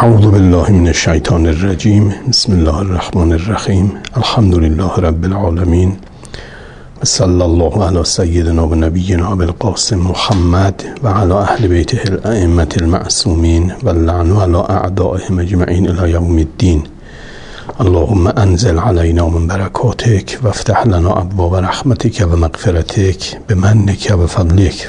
اعوذ بالله من الشیطان الرجیم. بسم الله الرحمن الرحیم. الحمد لله رب العالمین و صلی الله علی سیدنا و نبینا ابوالقاسم محمد و علی اهل بیته الائمة المعصومین و اللعن علی اعدائهم اجمعین الی یوم الدین. اللهم انزل علینا من برکاتک و افتح لنا ابواب رحمتک و مغفرتک بمنک و فضلک.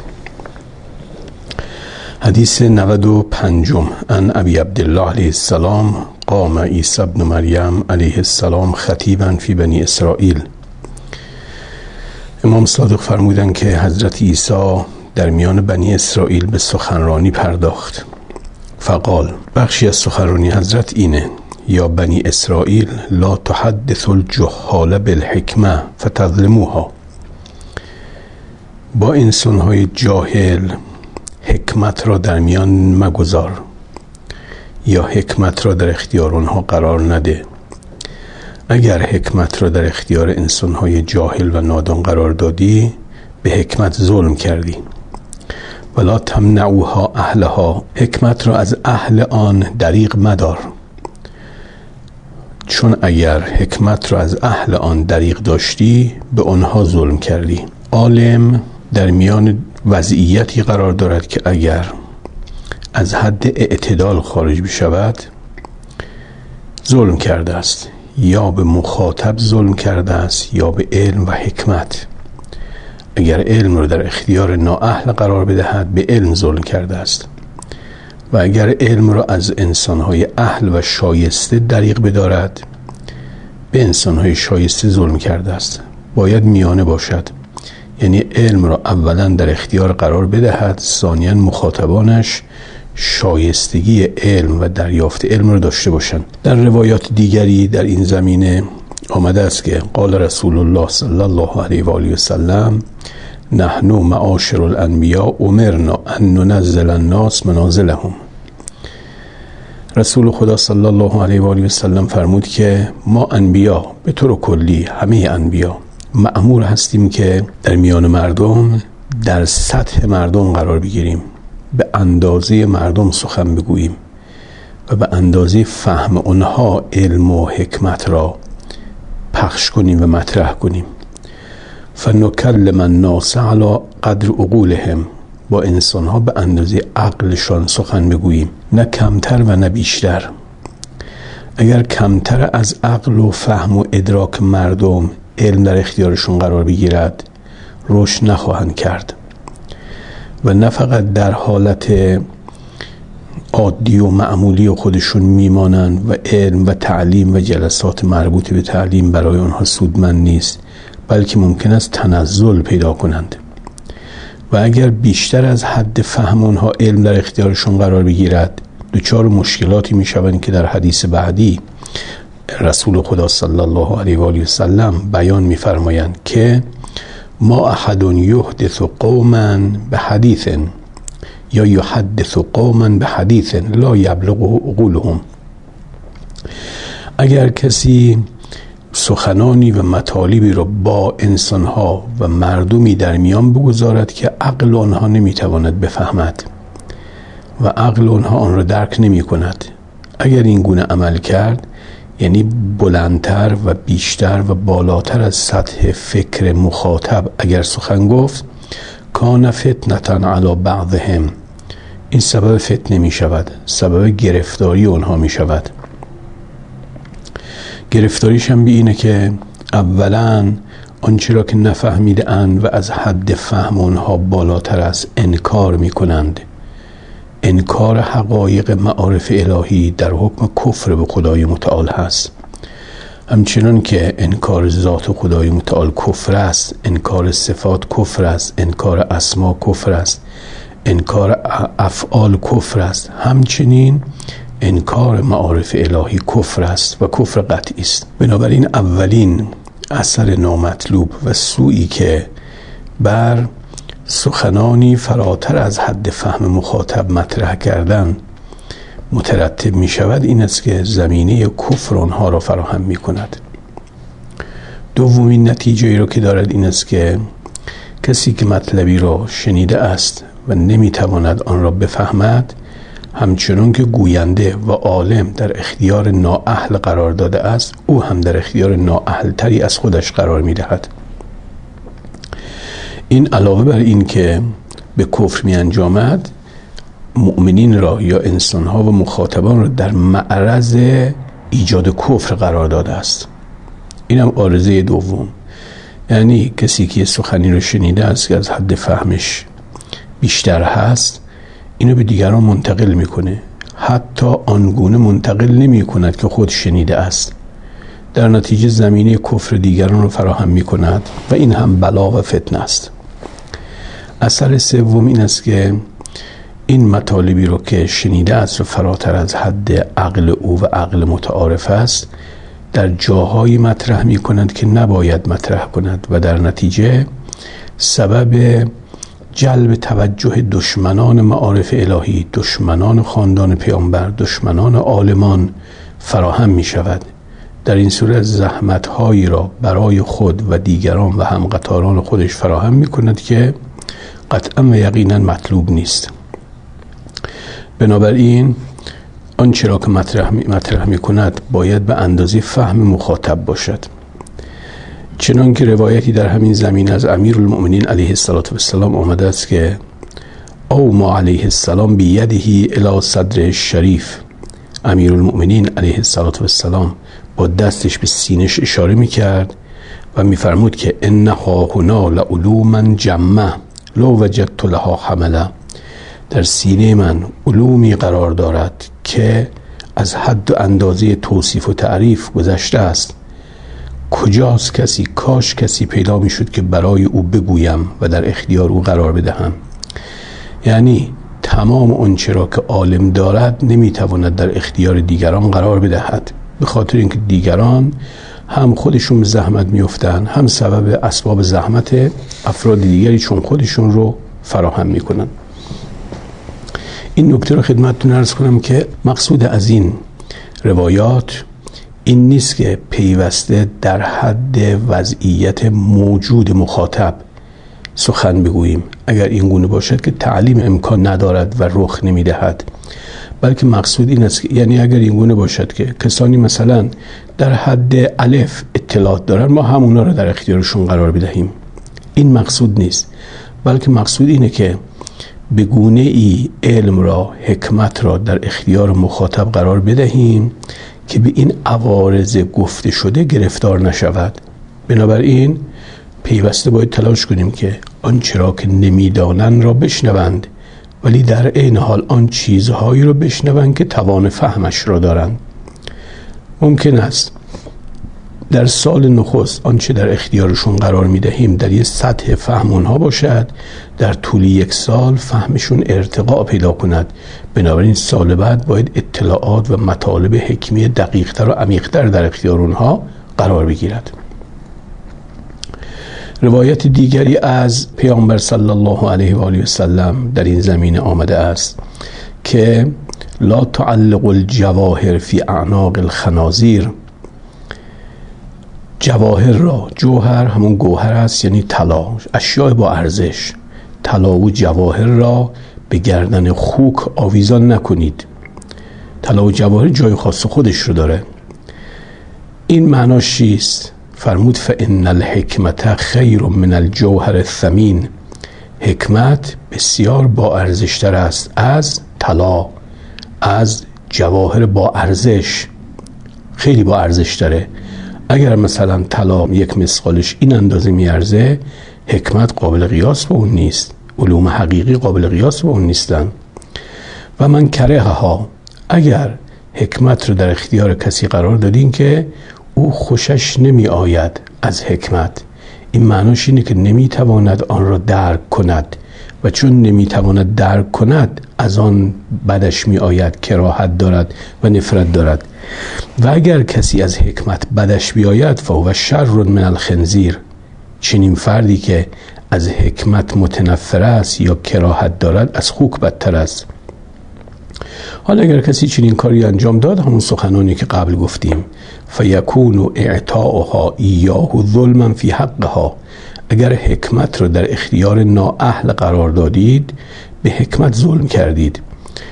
حدیث 95 عن ابی عبدالله علیه السلام قام عیسی ابن مریم علیه السلام خطیبا فی بنی اسرائیل. امام صادق فرمودند که حضرت عیسی در میان بنی اسرائیل به سخنرانی پرداخت. فقال، بخشی از سخنرانی حضرت اینه: یا بنی اسرائیل لا تحدث الجهال بالحکمه فتظلموها. با انسان‌های جاهل حکمت را در میان مگذار یا حکمت را در اختیار آنها قرار نده. اگر حکمت را در اختیار انسان‌های جاهل و نادان قرار دادی، به حکمت ظلم کردی. ولا تمنعوها اهلها، حکمت را از اهل آن دریغ مدار، چون اگر حکمت را از اهل آن دریغ داشتی به آنها ظلم کردی. عالم در میان وضعیتی قرار دارد که اگر از حد اعتدال خارج بشود ظلم کرده است، یا به مخاطب ظلم کرده است یا به علم و حکمت. اگر علم را در اختیار نااهل قرار بدهد به علم ظلم کرده است، و اگر علم را از انسانهای اهل و شایسته دریغ بدارد به انسانهای شایسته ظلم کرده است. باید میانه باشد، یعنی علم را اولا در اختیار قرار بدهد، ثانیاً مخاطبانش شایستگی علم و دریافت علم را داشته باشند. در روایات دیگری در این زمینه آمده است که قال رسول الله صلی الله علیه و آله و سلم: نحن معاشر الانبیاء امرنا ان ننزل الناس منازلهم. رسول خدا صلی الله علیه و آله و سلم فرمود که ما انبیا به طور کلی، همه انبیا مأمور هستیم که در میان مردم در سطح مردم قرار بگیریم، به اندازه مردم سخن بگوییم و به اندازه فهم آنها علم و حکمت را پخش کنیم و مطرح کنیم. فنکلم الناس علی قدر عقولهم، با انسانها به اندازه عقلشان سخن بگوییم، نه کمتر و نه بیشتر. اگر کمتر از عقل و فهم و ادراک مردم علم در اختیارشون قرار بگیرد رشد نخواهند کرد، و نه فقط در حالت عادی و معمولی خودشون میمانند و علم و تعلیم و جلسات مربوط به تعلیم برای آنها سودمند نیست، بلکه ممکن است تنزل پیدا کنند. و اگر بیشتر از حد فهم آنها علم در اختیارشون قرار بگیرد دچار مشکلاتی میشوند که در حدیث بعدی رسول خدا صلی الله علیه و آله و سلم بیان می‌فرمایند که ما احد یحدث قوما بحدیث یا یحدث قوما بحدیث لا یبلغ عقولهم. اگر کسی سخنانی و مطالبی را با انسانها و مردمی در میان بگذارد که عقل آنها نمیتواند بفهمد و عقل آنها آن را درک نمی کند، اگر این گونه عمل کرد، یعنی بلندتر و بیشتر و بالاتر از سطح فکر مخاطب اگر سخن گفت، کان فتنة علی بعضهم، این سبب فتنه می شود، سبب گرفتاری آنها می شود. گرفتاریش هم به اینه که اولا آنچه را که نفهمیده اند و از حد فهم آنها بالاتر است انکار می کنند. انکار حقایق معارف الهی در حکم کفر به خدای متعال هست. همچنان که انکار ذات خدای متعال کفر است، انکار صفات کفر است، انکار اسما کفر است، انکار افعال کفر است، همچنین انکار معارف الهی کفر است و کفر قطعی است. بنابراین اولین اثر نامطلوب و سوئی که بر سخنانی فراتر از حد فهم مخاطب مطرح کردن مترتب می شود این است که زمینه کفر آنها را فراهم می کند. دومین نتیجه را که دارد این است که کسی که مطلبی را شنیده است و نمی تواند آن را بفهمد، همچنان که گوینده و عالم در اختیار نااهل قرار داده است، او هم در اختیار نااهل تری از خودش قرار می دهد. این علاوه بر این که به کفر می انجامد، مؤمنین را یا انسانها و مخاطبان را در معرض ایجاد کفر قرار داده است. این هم عارضه دوم، یعنی کسی که سخنی رو شنیده است که از حد فهمش بیشتر هست، اینو به دیگران منتقل میکنه، حتی آنگونه منتقل نمی کند که خود شنیده است. در نتیجه زمینه کفر دیگران رو فراهم می کند و این هم بلا و فتنه است. اثر سوم این است که این مطالبی رو که شنیده است و فراتر از حد عقل او و عقل متعارف است، در جاهایی مطرح می کند که نباید مطرح کند و در نتیجه سبب جلب توجه دشمنان معارف الهی، دشمنان خاندان پیامبر، دشمنان عالمان فراهم می شود. در این صورت زحمت‌هایی را برای خود و دیگران و همقطاران خودش فراهم می کند که قطعا و یقینا مطلوب نیست. بنابراین آنچه را که مطرح می کند باید به اندازه فهم مخاطب باشد. چنان که روایتی در همین زمین از امیرالمؤمنین علیه السلام آمده است که او ما علیه السلام بیده الی صدر شریف، امیرالمؤمنین علیه السلام با دستش به سینش اشاره می کرد و می فرمود که انها هنا لعلوما جمع لو وجدت لها حمله، در سینه من علومی قرار دارد که از حد و اندازه توصیف و تعریف گذشته است. کجاست کسی، کاش کسی پیدا می شد که برای او بگویم و در اختیار او قرار بدهم. یعنی تمام آنچه را که عالم دارد نمی تواند در اختیار دیگران قرار بدهد، به خاطر اینکه دیگران هم خودشون به زحمت می افتند، هم سبب اسباب زحمت افراد دیگری چون خودشون رو فراهم می کنند. این نکته رو خدمتتون عرض کنم که مقصود از این روایات این نیست که پیوسته در حد وضعیت موجود مخاطب سخن بگوییم. اگر این گونه باشد که تعلیم امکان ندارد و رخ نمیدهد، بلکه مقصود این است که یعنی اگر این گونه باشد که کسانی مثلا در حد الف اطلاعات دارن، ما همونا رو در اختیارشون قرار بدهیم. این مقصود نیست، بلکه مقصود اینه که به گونه ای علم را، حکمت را در اختیار مخاطب قرار بدهیم که به این عوارض گفته شده گرفتار نشود. بنابراین پیوسته باید تلاش کنیم که آنچه را که نمیدانن را بشنوند، ولی در عین حال آن چیزهایی را بشنوند که توان فهمش را دارند. ممکن است در سال نخست آنچه در اختیارشون قرار میدهیم در یه سطح فهم اونها باشد، در طول یک سال فهمشون ارتقا پیدا کند. بنابراین سال بعد باید اطلاعات و مطالب حکمی دقیق‌تر و عمیق‌تر در اختیار اونها قرار بگیرد. روایت دیگری از پیامبر صلی الله علیه و آله و سلم در این زمینه آمده است که لا تعلق الجواهر فی اعناق الخنازیر، جواهر را، جوهر همون گوهر است یعنی طلا، اشیاء با ارزش، طلا و جواهر را به گردن خوک آویزان نکنید. طلا و جواهر جای خاص خودش رو داره. این معناش چیست؟ فرمود فإن الحکمت خیر من الجوهر الثمین، حکمت بسیار با ارزشتر است از طلا، از جواهر با ارزش، خیلی با ارزش داره. اگر مثلا طلا یک مثقالش این اندازه میارزه، حکمت قابل قیاس با اون نیست، علوم حقیقی قابل قیاس با اون نیستن. و من کرهها، اگر حکمت رو در اختیار کسی قرار دادین که او خوشش نمی آید از حکمت، این معناش اینه که نمی تواند آن را درک کند و چون نمی تواند درک کند از آن بدش می آید، کراهت دارد و نفرت دارد. و اگر کسی از حکمت بدش بیاید فهو شر من الخنزیر، چنین فردی که از حکمت متنفر است یا کراهت دارد از خوک بدتر است. حالا اگر کسی چنین کاری انجام داد، همون سخنانی که قبل گفتیم، فیکون اعطاؤها ایاه ظلما فی حقها، اگر حکمت رو در اختیار نااهل قرار دادید به حکمت ظلم کردید.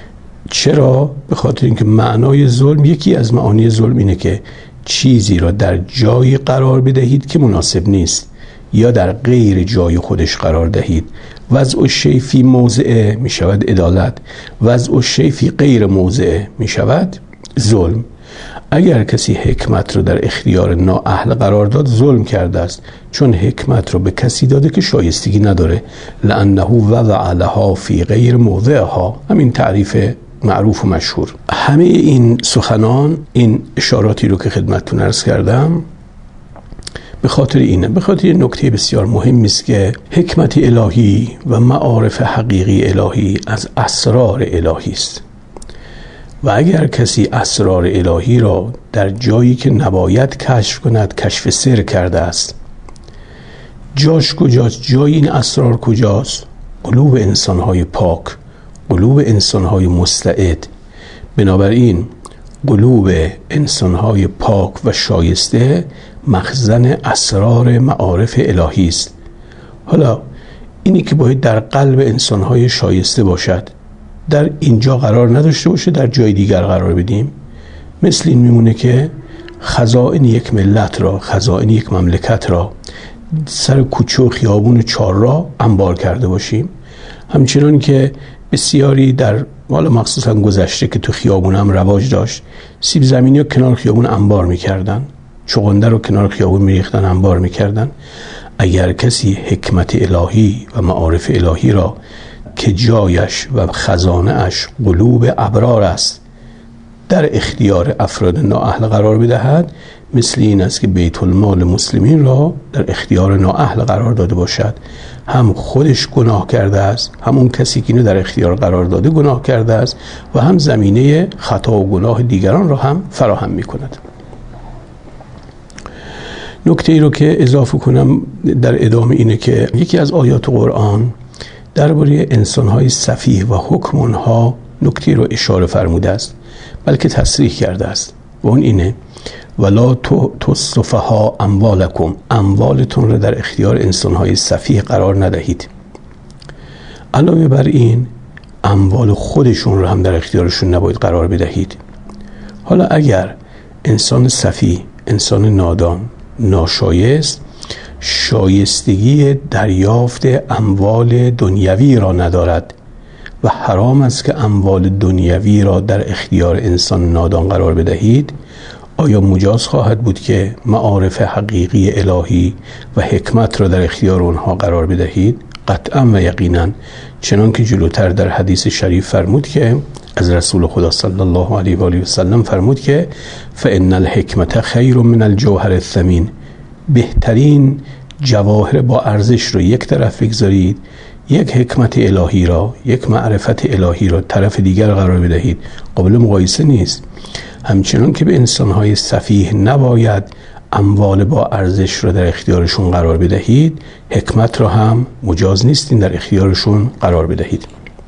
چرا؟ به خاطر اینکه معنای ظلم، یکی از معانی ظلم اینه که چیزی را در جایی قرار بدهید که مناسب نیست یا در غیر جای خودش قرار دهید. وضع الشیء فی موضعه می شود عدالت، وضع الشیء فی غیر موضعه می شود ظلم. اگر کسی حکمت را در اختیار نااهل قرار داد ظلم کرده است، چون حکمت را به کسی داده که شایستگی نداره. لأنه وضع لها فی غیر موضعها، همین تعریف معروف و مشهور. همه این سخنان، این اشاراتی رو که خدمتتون عرض کردم به خاطر اینه، به خاطر نکته بسیار مهمی است که حکمت الهی و معارف حقیقی الهی از اسرار الهی است و اگر کسی اسرار الهی را در جایی که نباید کشف کند کشف سر کرده است. جاش کجاست؟ جای این اسرار کجاست؟ قلوب انسان‌های پاک، قلوب انسان‌های مستعد. بنابراین قلوب انسان‌های پاک و شایسته مخزن اسرار معارف الهی است. حالا اینی که باید در قلب انسان‌های شایسته باشد، در اینجا قرار نداشته باشه، در جای دیگر قرار بدیم. مثل این میمونه که خزائن یک ملت را، خزائن یک مملکت را سر کوچه و خیابون چهارراه انبار کرده باشیم. همچنان که بسیاری در حالا مخصوصا گذشته که تو خیابون هم رواج داشت، سیب زمینی رو کنار خیابون انبار میکردن، چغنده رو کنار خیابون میریختن انبار میکردن. اگر کسی حکمت الهی و معارف الهی را که جایش و خزانه اش قلوب ابرار است در اختیار افراد نااهل قرار بدهد، مثل این است که بیت المال مسلمین را در اختیار نااهل قرار داده باشد. هم خودش گناه کرده است، همون کسی که اینو در اختیار قرار داده گناه کرده است و هم زمینه خطا و گناه دیگران را هم فراهم می کند. نکته ای رو که اضافه کنم در ادامه اینه که یکی از آیات قرآن درباره انسان‌های سفیه و حکم اونها نکته رو اشاره فرموده است، بلکه تصریح کرده است و اون اینه ولا تصفها اموالکم، اموالتون رو در اختیار انسان‌های سفیه قرار ندهید. علاوه بر این اموال خودشون رو هم در اختیارشون نباید قرار بدهید. حالا اگر انسان سفیه، انسان نادان، ناشایست، شایستگی دریافت اموال دنیوی را ندارد و حرام است که اموال دنیوی را در اختیار انسان نادان قرار بدهید، آیا مجاز خواهد بود که معارف حقیقی الهی و حکمت را در اختیار آنها قرار بدهید؟ قطعا و یقینا، چنان که جلوتر در حدیث شریف فرمود که از رسول خدا صلی الله علیه و آله و سلم فرمود که فإن الحکمت خیر من الجوهر الثمین، بهترین جواهر با ارزش رو یک طرف بگذارید، یک حکمت الهی را، یک معرفت الهی را طرف دیگر قرار بدهید. قابل مقایسه نیست. همچنان که به انسان‌های سفیه نباید اموال با ارزش را در اختیارشون قرار بدهید، حکمت را هم مجاز نیستین در اختیارشون قرار بدهید.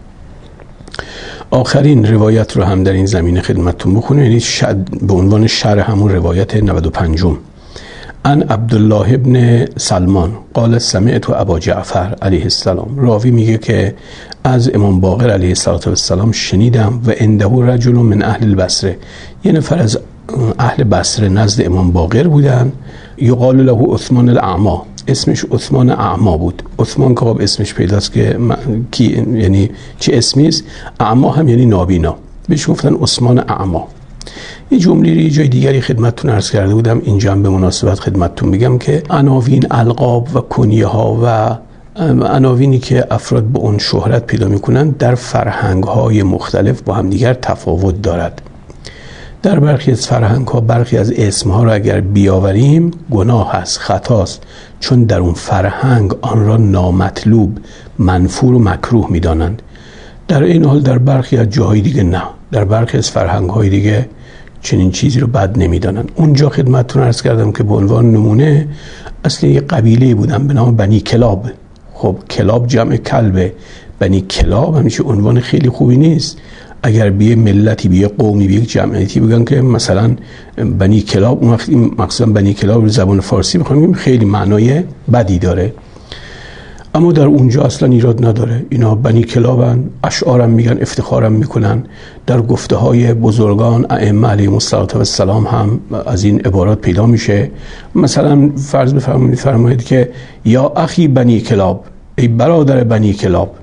آخرین روایت رو هم در این زمینه خدمتتون بخونم، یعنی به عنوان شرح همون روایت 95م. عن عبدالله ابن سلمان قال سمعت ابا جعفر علیه السلام، راوی میگه که از امام باقر علیه السلام شنیدم و عنده رجل من اهل البصره، یه نفر از اهل بصره نزد امام باقر بودن، یقال له عثمان الاعمی، اسمش عثمان اعمی بود. عثمان که اسمش پیداست که یعنی چه اسمی است، اعمی هم یعنی نابینا، بهش گفتن عثمان اعمی. یه جمله یه جای دیگری خدمتتون عرض کرده بودم، اینجا هم به مناسبت خدمتتون بگم که عناوین، القاب و کنیه ها و عناوینی که افراد به اون شهرت پیدا میکنن در فرهنگ های مختلف با هم دیگر تفاوت دارد. در برخی از فرهنگ ها برخی از اسم ها را اگر بیاوریم گناه است، خطاست، چون در اون فرهنگ آن را نامطلوب، منفور و مکروه میدانند. در این حال در برخی از جاهای دیگه نه، در برخی از فرهنگ های دیگه چنین چیزی رو بد نمیدانند. اونجا خدمتتون عرض کردم که به عنوان نمونه اصلا یک قبیله بودن به نام بنی کلاب. خب کلاب جمع کلبه، بنی کلاب همیشه عنوان خیلی خوبی نیست. اگر بیه ملتی، بیه قومی، بیه جمعیتی بگن که مثلا بنی کلاب، اون وقت مخصوصا بنی کلاب به زبان فارسی بخوام خیلی معنای بدی داره. اما در اونجا اصلا ایراد نداره. اینا بنی کلابن، اشعارم میگن، افتخارم میکنن. در گفته های بزرگان ائمه علیهم السلام هم از این عبارات پیدا میشه. مثلا فرض بفرمایید که یا اخی بنی کلاب، ای برادر بنی کلاب،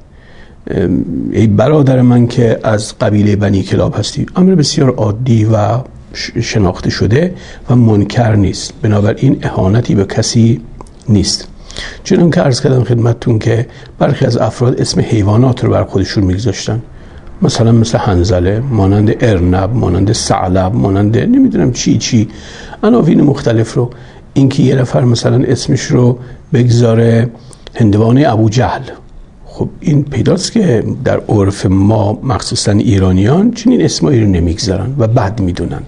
ای برادر من که از قبیله بنی کلاب هستی. امر بسیار عادی و شناخته شده و منکر نیست، بنابراین اهانتی به کسی نیست. چون که عرض کردم خدمتتون که برخی از افراد اسم حیوانات رو بر خودشون میگذاشتن، مثل حنظله، مانند ارنب، مانند ثعلب، مانند نمیدونم چی عناوین مختلف رو. اینکه یه نفر مثلا اسمش رو بگذاره هندوانه ابو جهل، خب این پیداست که در عرف ما مخصوصا ایرانیان چنین اسمایی رو نمیگذارن و بد میدونن.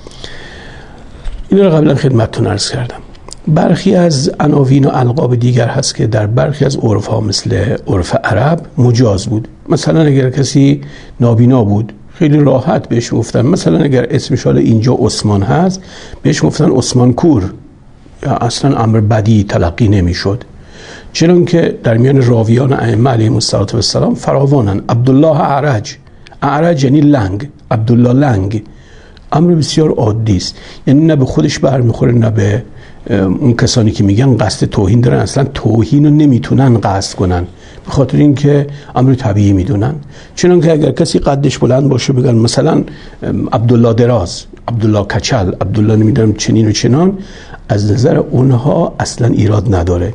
این رو قبلا خدمتتون عرض کردم. برخی از عناوین و القاب دیگر هست که در برخی از عرف‌ها مثل عرف عرب مجاز بود. مثلا اگر کسی نابینا بود خیلی راحت بهش گفتن، مثلا اگر اسمش حالا اینجا عثمان هست بهش گفتن عثمان کور، اصلا امر بدی تلقی نمیشد. چون که در میان راویان ائمه علیهم السلام فراوانن. عبدالله اعرج یعنی لنگ، عبدالله لنگ، امر بسیار عادی است. یعنی نه به خودش برمیخوره نه به اون کسانی که میگن قصد توهین دارن، اصلا توهین رو نمیتونن قصد کنن، به خاطر اینکه امر طبیعی میدونن. چون که اگر کسی قدش بلند باشه بگن مثلا عبدالله دراز، عبدالله کچل، عبدالله نمیدونم چنین و چنان، از نظر اونها اصلا ایراد نداره،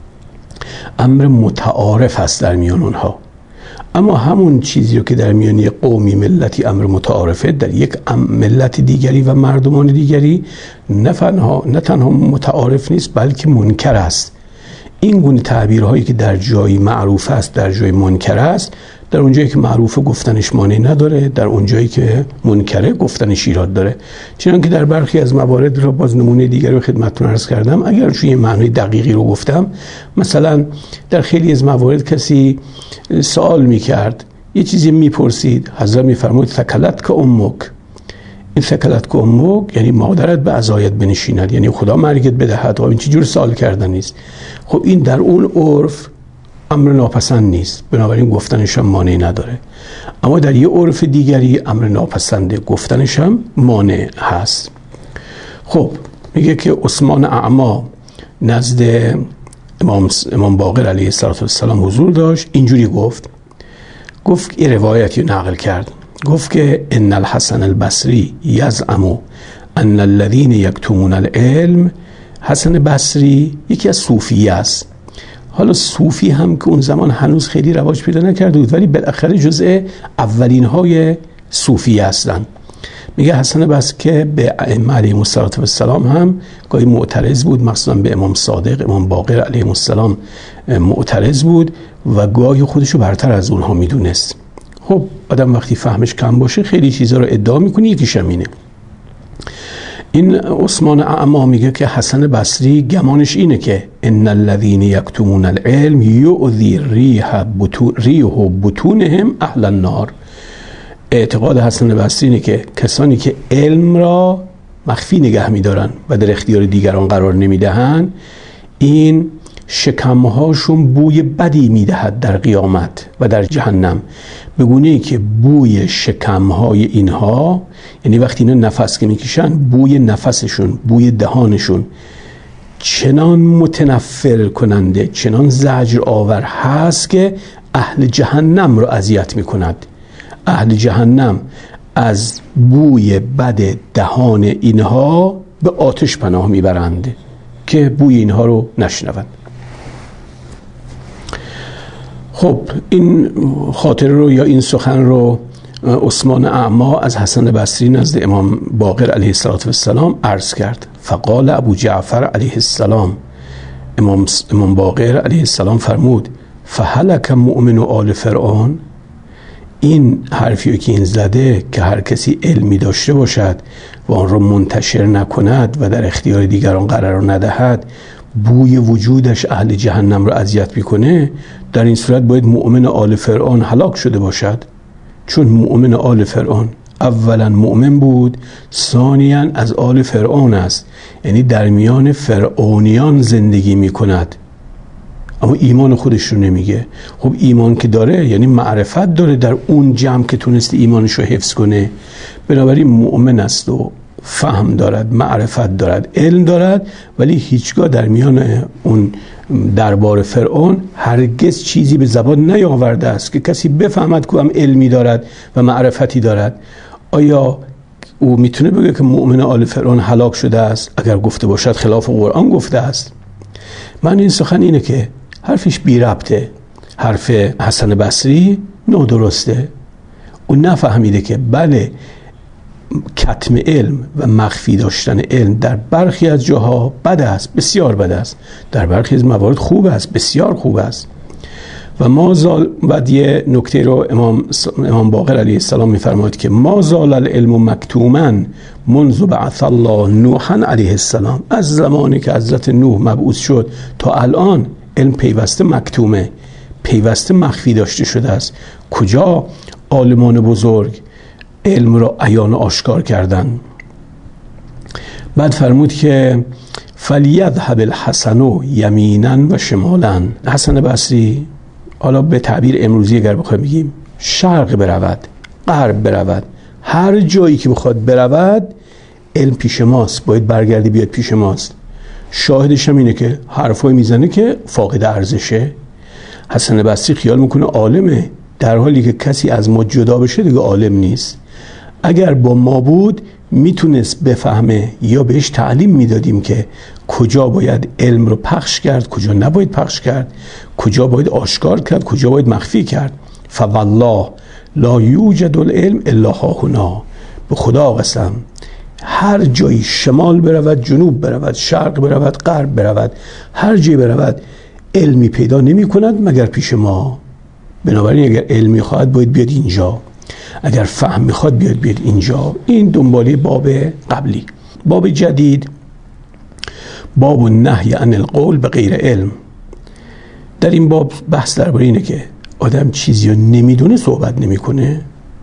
امر متعارف هست در میان اونها. اما همون چیزی رو که در میان یک قومی ملتی امر متعارفه، در یک ملت دیگری و مردمان دیگری نه تنها متعارف نیست بلکه منکر است. این گونه تعبیرهایی که در جایی معروف است در جای منکر است، در اونجایی که معروف گفتنش مانع نداره، در اونجایی که منکره گفتنش ایراد داره. چنانکه در برخی از موارد را باز نمونه دیگری رو خدمتتون عرض کردم، اگر چون یه معنی دقیقی رو گفتم، مثلا در خیلی از موارد کسی سوال میکرد، یه چیزی میپرسید، حضرت میفرمود ثکلت که امک. این ثکلت که امک یعنی مادرت به عزایت بنشیند، یعنی خدا مرگت بدهد. این چه جور سوال کردن نیست. خب این در اون عرف امر ناپسند نیست، بنابراین گفتنش هم مانع نداره. اما در یه عرف دیگری امر ناپسنده، گفتنش هم مانع هست. خب میگه که عثمان اعما نزد امام باقر علیه السلام حضور داشت، اینجوری گفت یه روایتی نقل کرد، گفت که ان الحسن البصری یزعم ان الذين یکتمون العلم. حسن بصری یکی از صوفیه است. حالا صوفی هم که اون زمان هنوز خیلی رواج پیدا نکرده بود، ولی بالاخره جزء اولین های صوفیه هستن. میگه حسن بصری که به ائمه علیهم السلام هم گاهی معترض بود، مخصوصا به امام صادق، امام باقر علیهم السلام معترض بود و گاهی خودشو برتر از اونها میدونست. خب آدم وقتی فهمش کم باشه خیلی چیزا رو ادعا میکنه، یکیش هم اینه. این عثمان اعما میگه که حسن بصری گمانش اینه که ان الذين یکتمون العلم یؤذی ریح بطونهم اهل النار. اعتقاد حسن بصری اینه که کسانی که علم را مخفی نگه میدارن و در اختیار دیگران قرار نمیدهن، این شکمهاشون بوی بدی میدهد در قیامت و در جهنم، به گونه‌ای که بوی شکمهای اینها، یعنی وقتی اینا نفس که میکشن، بوی نفسشون، بوی دهانشون چنان متنفر کننده، چنان زجر آور هست که اهل جهنم رو اذیت میکند. اهل جهنم از بوی بد دهان اینها به آتش پناه میبرند که بوی اینها رو نشنوند. خب این خاطره رو یا این سخن رو عثمان اعما از حسن بصری نزد امام باقر علیه السلام عرض کرد. فقال ابو جعفر علیه السلام، امام باقر علیه السلام فرمود فهلک مؤمن آل فرعون. این حرفی که این زده که هر کسی علمی داشته باشد و آن را منتشر نکند و در اختیار دیگران قرار ندهد، بوی وجودش اهل جهنم را اذیت میکنه، در این صورت باید مؤمن آل فرعون هلاک شده باشد. چون مؤمن آل فرعون اولا مؤمن بود، ثانیاً از آل فرعون است، یعنی در میان فرعونیان زندگی میکند. اما ایمان خودش رو نمیگه. خب ایمان که داره یعنی معرفت داره در اون جمع که تونست ایمانش رو حفظ کنه. بنابراین مؤمن است و فهم دارد، معرفت دارد، علم دارد، ولی هیچگاه در میان اون دربار فرعون هرگز چیزی به زبان نیاورده است که کسی بفهمد که هم علمی دارد و معرفتی دارد. آیا او میتونه بگه که مؤمن آل فرعون هلاک شده است؟ اگر گفته باشد خلاف قرآن گفته است. من این سخن اینه که حرفش بی ربطه. حرف حسن بصری نادرسته. او نفهمیده که بله کتم علم و مخفی داشتن علم در برخی از جاها بد است، بسیار بد است. در برخی از موارد خوب است، بسیار خوب است. و ما زال بعد یه نکته رو امام باقر علیه السلام می‌فرماید که ما زال العلم مکتوما منذ بعث الله نوحا علیه السلام. از زمانی که حضرت نوح مبعوث شد تا الان علم پیوسته مکتومه، پیوسته مخفی داشته شده است. کجا عالمان بزرگ علم را عیان و آشکار کردن؟ بعد فرمود که فلیذهب الحسن یمینا و شمالا. حسن بصری حالا به تعبیر امروزی اگر بخوایم بگیم شرق برود، غرب برود، هر جایی که بخواد برود علم پیش ماست، باید برگردی بیاد پیش ماست. شاهدش هم اینه که حرفای میزنه که فاقد ارزشه. حسن بصری خیال میکنه عالمه، در حالی که کسی از ما جدا بشه دیگه عالم نیست. اگر با ما بود میتونست بفهمه یا بهش تعلیم میدادیم که کجا باید علم رو پخش کرد، کجا نباید پخش کرد، کجا باید آشکار کرد، کجا باید مخفی کرد. فوالله لا یوجد العلم الا هاهنا. به خدا قسم هر جایی شمال برود، جنوب برود، شرق برود، غرب برود، هر جایی برود علمی پیدا نمی کند مگر پیش ما. بنابراین اگر علمی خواهد باید بیاد اینجا، اگر فهم میخواد بیاد اینجا. این دنباله باب قبلی. باب جدید باب النهی عن القول به غیر علم. در این باب بحث درباره اینه که آدم چیزی رو نمیدونه صحبت نمیکنه،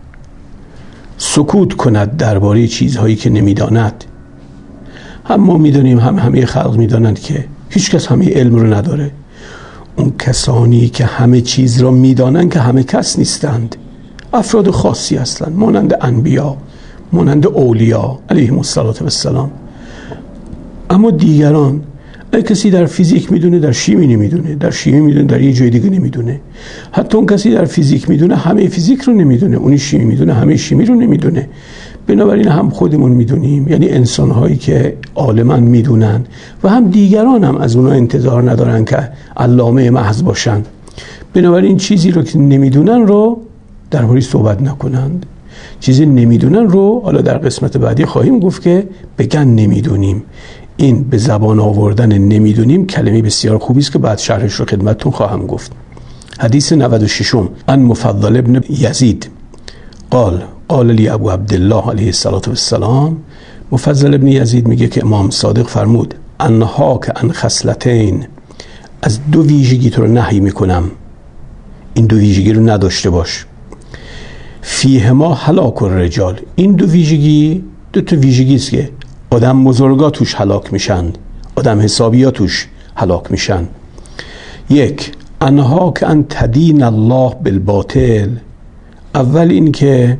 سکوت کند درباره چیزهایی که نمیداند. هم ما میدونیم هم همه خلق میدانند که هیچ کس همه علم رو نداره. اون کسانی که همه چیز را میدانند که همه کس نیستند، افراد خاصی هستند، مانند انبیا، مانند اولیا علیهم السلام. اما دیگران، اگه کسی در فیزیک میدونه در شیمی نمیدونه، در شیمی میدونه در یه جای دیگه نمیدونه. حتی اون کسی در فیزیک میدونه همه فیزیک رو نمیدونه، اونی شیمی میدونه همه شیمی رو نمیدونه. بنابراین هم خودمون میدونیم، یعنی انسان‌هایی که عالماً میدونن، و هم دیگران هم از اونها انتظار ندارن که علامه محض باشن. بنابراین چیزی رو که نمیدونن رو درباره صحبت نکنند. چیزی نمیدونن رو حالا در قسمت بعدی خواهیم گفت که بگن نمیدونیم. این به زبان آوردن نمیدونیم کلمه بسیار خوبی است که بعد شرحش رو خدمتتون خواهم گفت. حدیث 96 عن مفضل ابن یزید قال لی ابو عبدالله علیه السلام. مفضل ابن یزید میگه که امام صادق فرمود انها که ان خصلتین، از دو ویژگی تو رو نهی میکنم، این دو ویژگی رو نداشته باش. فیهما هلاک الرجال. این دو ویژگی دو تا ویژگی است که آدم بزرگا توش هلاک میشن، آدم حسابیا توش هلاک میشن. یک، انها که ان تدین الله بالباطل. اول این که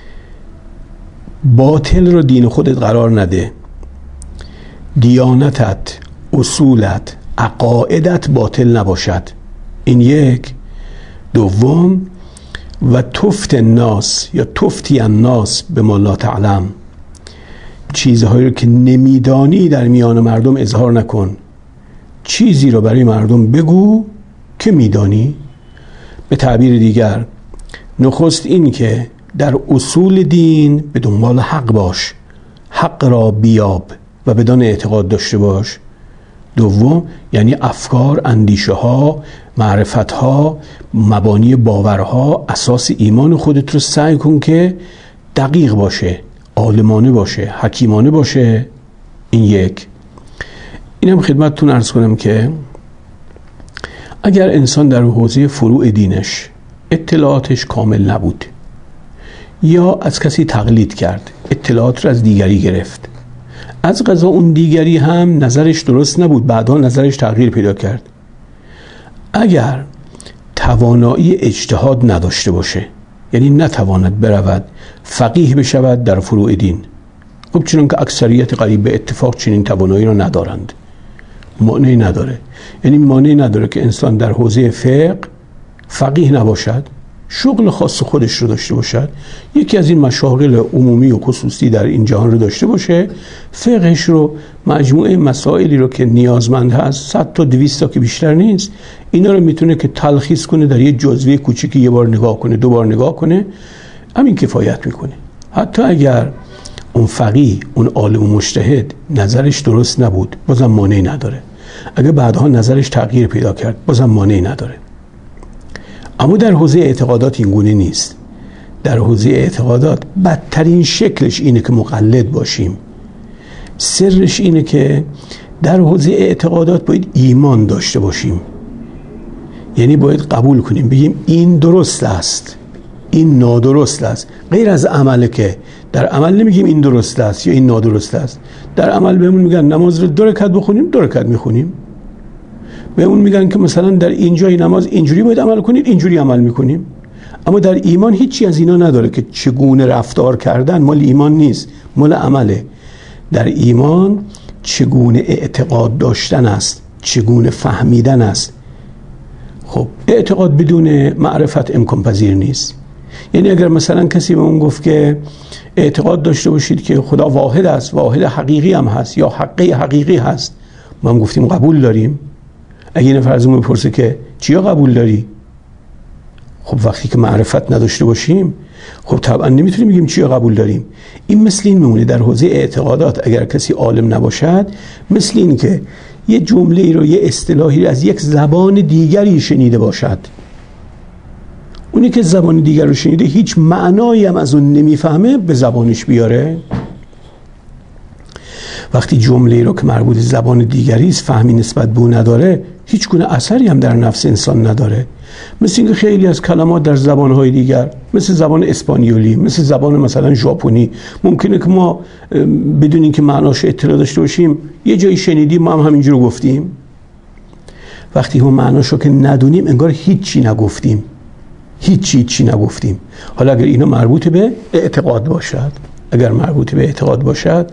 باطل رو دین خودت قرار نده، دیانتت، اصولت، عقایدت باطل نباشد. این یک. دوم، و تفت الناس یا تفتی الناس بما لا تعلم، چیزهایی رو که نمیدانی در میان مردم اظهار نکن. چیزی رو برای مردم بگو که میدانی. به تعبیر دیگر، نخست این که در اصول دین به دنبال حق باش، حق را بیاب و بدان اعتقاد داشته باش. دوم، یعنی افکار، اندیشه ها، معرفت ها، مبانی باورها، اساس ایمان خودت رو سعی کن که دقیق باشه، عالمانه باشه، حکیمانه باشه. این یک. اینم خدمتتون عرض کنم که اگر انسان در حوزه فروع دینش اطلاعاتش کامل نبود یا از کسی تقلید کرد، اطلاعات رو از دیگری گرفت، از قضا اون دیگری هم نظرش درست نبود، بعدا نظرش تغییر پیدا کرد، اگر توانایی اجتهاد نداشته باشه، یعنی نتواند برود فقیه بشود در فروع دین، خب چون که اکثریت قریب به اتفاق چنین توانایی را ندارند، مانعی نداره. یعنی مانعی نداره که انسان در حوزه فقه فقیه نباشد، شغل خاص خودش رو داشته باشد، یکی از این مشاغل عمومی و خصوصی در این جهان رو داشته باشه، فقهش رو، مجموعه مسائلی رو که نیازمند هست، 100 تا 200 تا که بیشتر نیست، اینا رو میتونه که تلخیص کنه در یه جزوه کوچیکی، یه بار نگاه کنه، 2 بار نگاه کنه، همین کفایت میکنه. حتی اگر اون فقیه، اون عالم و مجتهد نظرش درست نبود، بازم مانعی نداره. اگر بعدها نظرش تغییر پیدا کرد، بازم مانعی نداره. اما در حوزه اعتقادات این گونه نیست. در حوزه اعتقادات بدترین شکلش اینه که مقلد باشیم. سرش اینه که در حوزه اعتقادات باید ایمان داشته باشیم، یعنی باید قبول کنیم، بگیم این درست است، این نادرست است. غیر از عمله که در عمل نمیگیم این درست است یا این نادرست است. در عمل بهمون میگن نماز رو 2 رکعت بخونیم، 2 رکعت میخونیم. بهمون میگن که مثلا در اینجای نماز اینجوری باید عمل کنید، اینجوری عمل میکنیم. اما در ایمان هیچی از اینا نداره که چگونه رفتار کردن مال ایمان نیست، مال عمله. در ایمان چگونه اعتقاد داشتن است، چگونه فهمیدن است. خب اعتقاد بدون معرفت امکان پذیر نیست. یعنی اگر مثلا کسی به اون گفت که اعتقاد داشته باشید که خدا واحد است، واحد حقیقی هم هست یا حقی حقیقی هست، ما هم گفتیم قبول داریم. اگه این نفر از اون بپرسه که چیا قبول داری؟ خب وقتی که معرفت نداشته باشیم، خب طبعا نمیتونیم بگیم چیا قبول داریم. این مثل این میمونه در حوزه اعتقادات. اگر کسی عالم نباشد، مثل این که یه جمله رو، یه اصطلاحی از یک زبان دیگری شنیده باشد، اونی که زبان دیگر رو شنیده هیچ معنایی هم از اون نمیفهمه به زبانش بیاره. وقتی جمله رو که مربوط زبان دیگری است فهمی نسبت به اون نداره، هیچ گونه اثری هم در نفس انسان نداره. مثل اینکه خیلی از کلمات در زبانهای دیگر، مثل زبان اسپانیولی، مثل زبان مثلا ژاپنی، ممکنه که ما بدون اینکه معناش اطلاع داشته باشیم یه جایی شنیدیم، ما هم همینجور گفتیم. وقتی ما معناشو که ندونیم انگار هیچی نگفتیم، هیچی نگفتیم. حالا اگر اینا مربوط به اعتقاد باشد، اگر مربوط به اعتقاد باشد،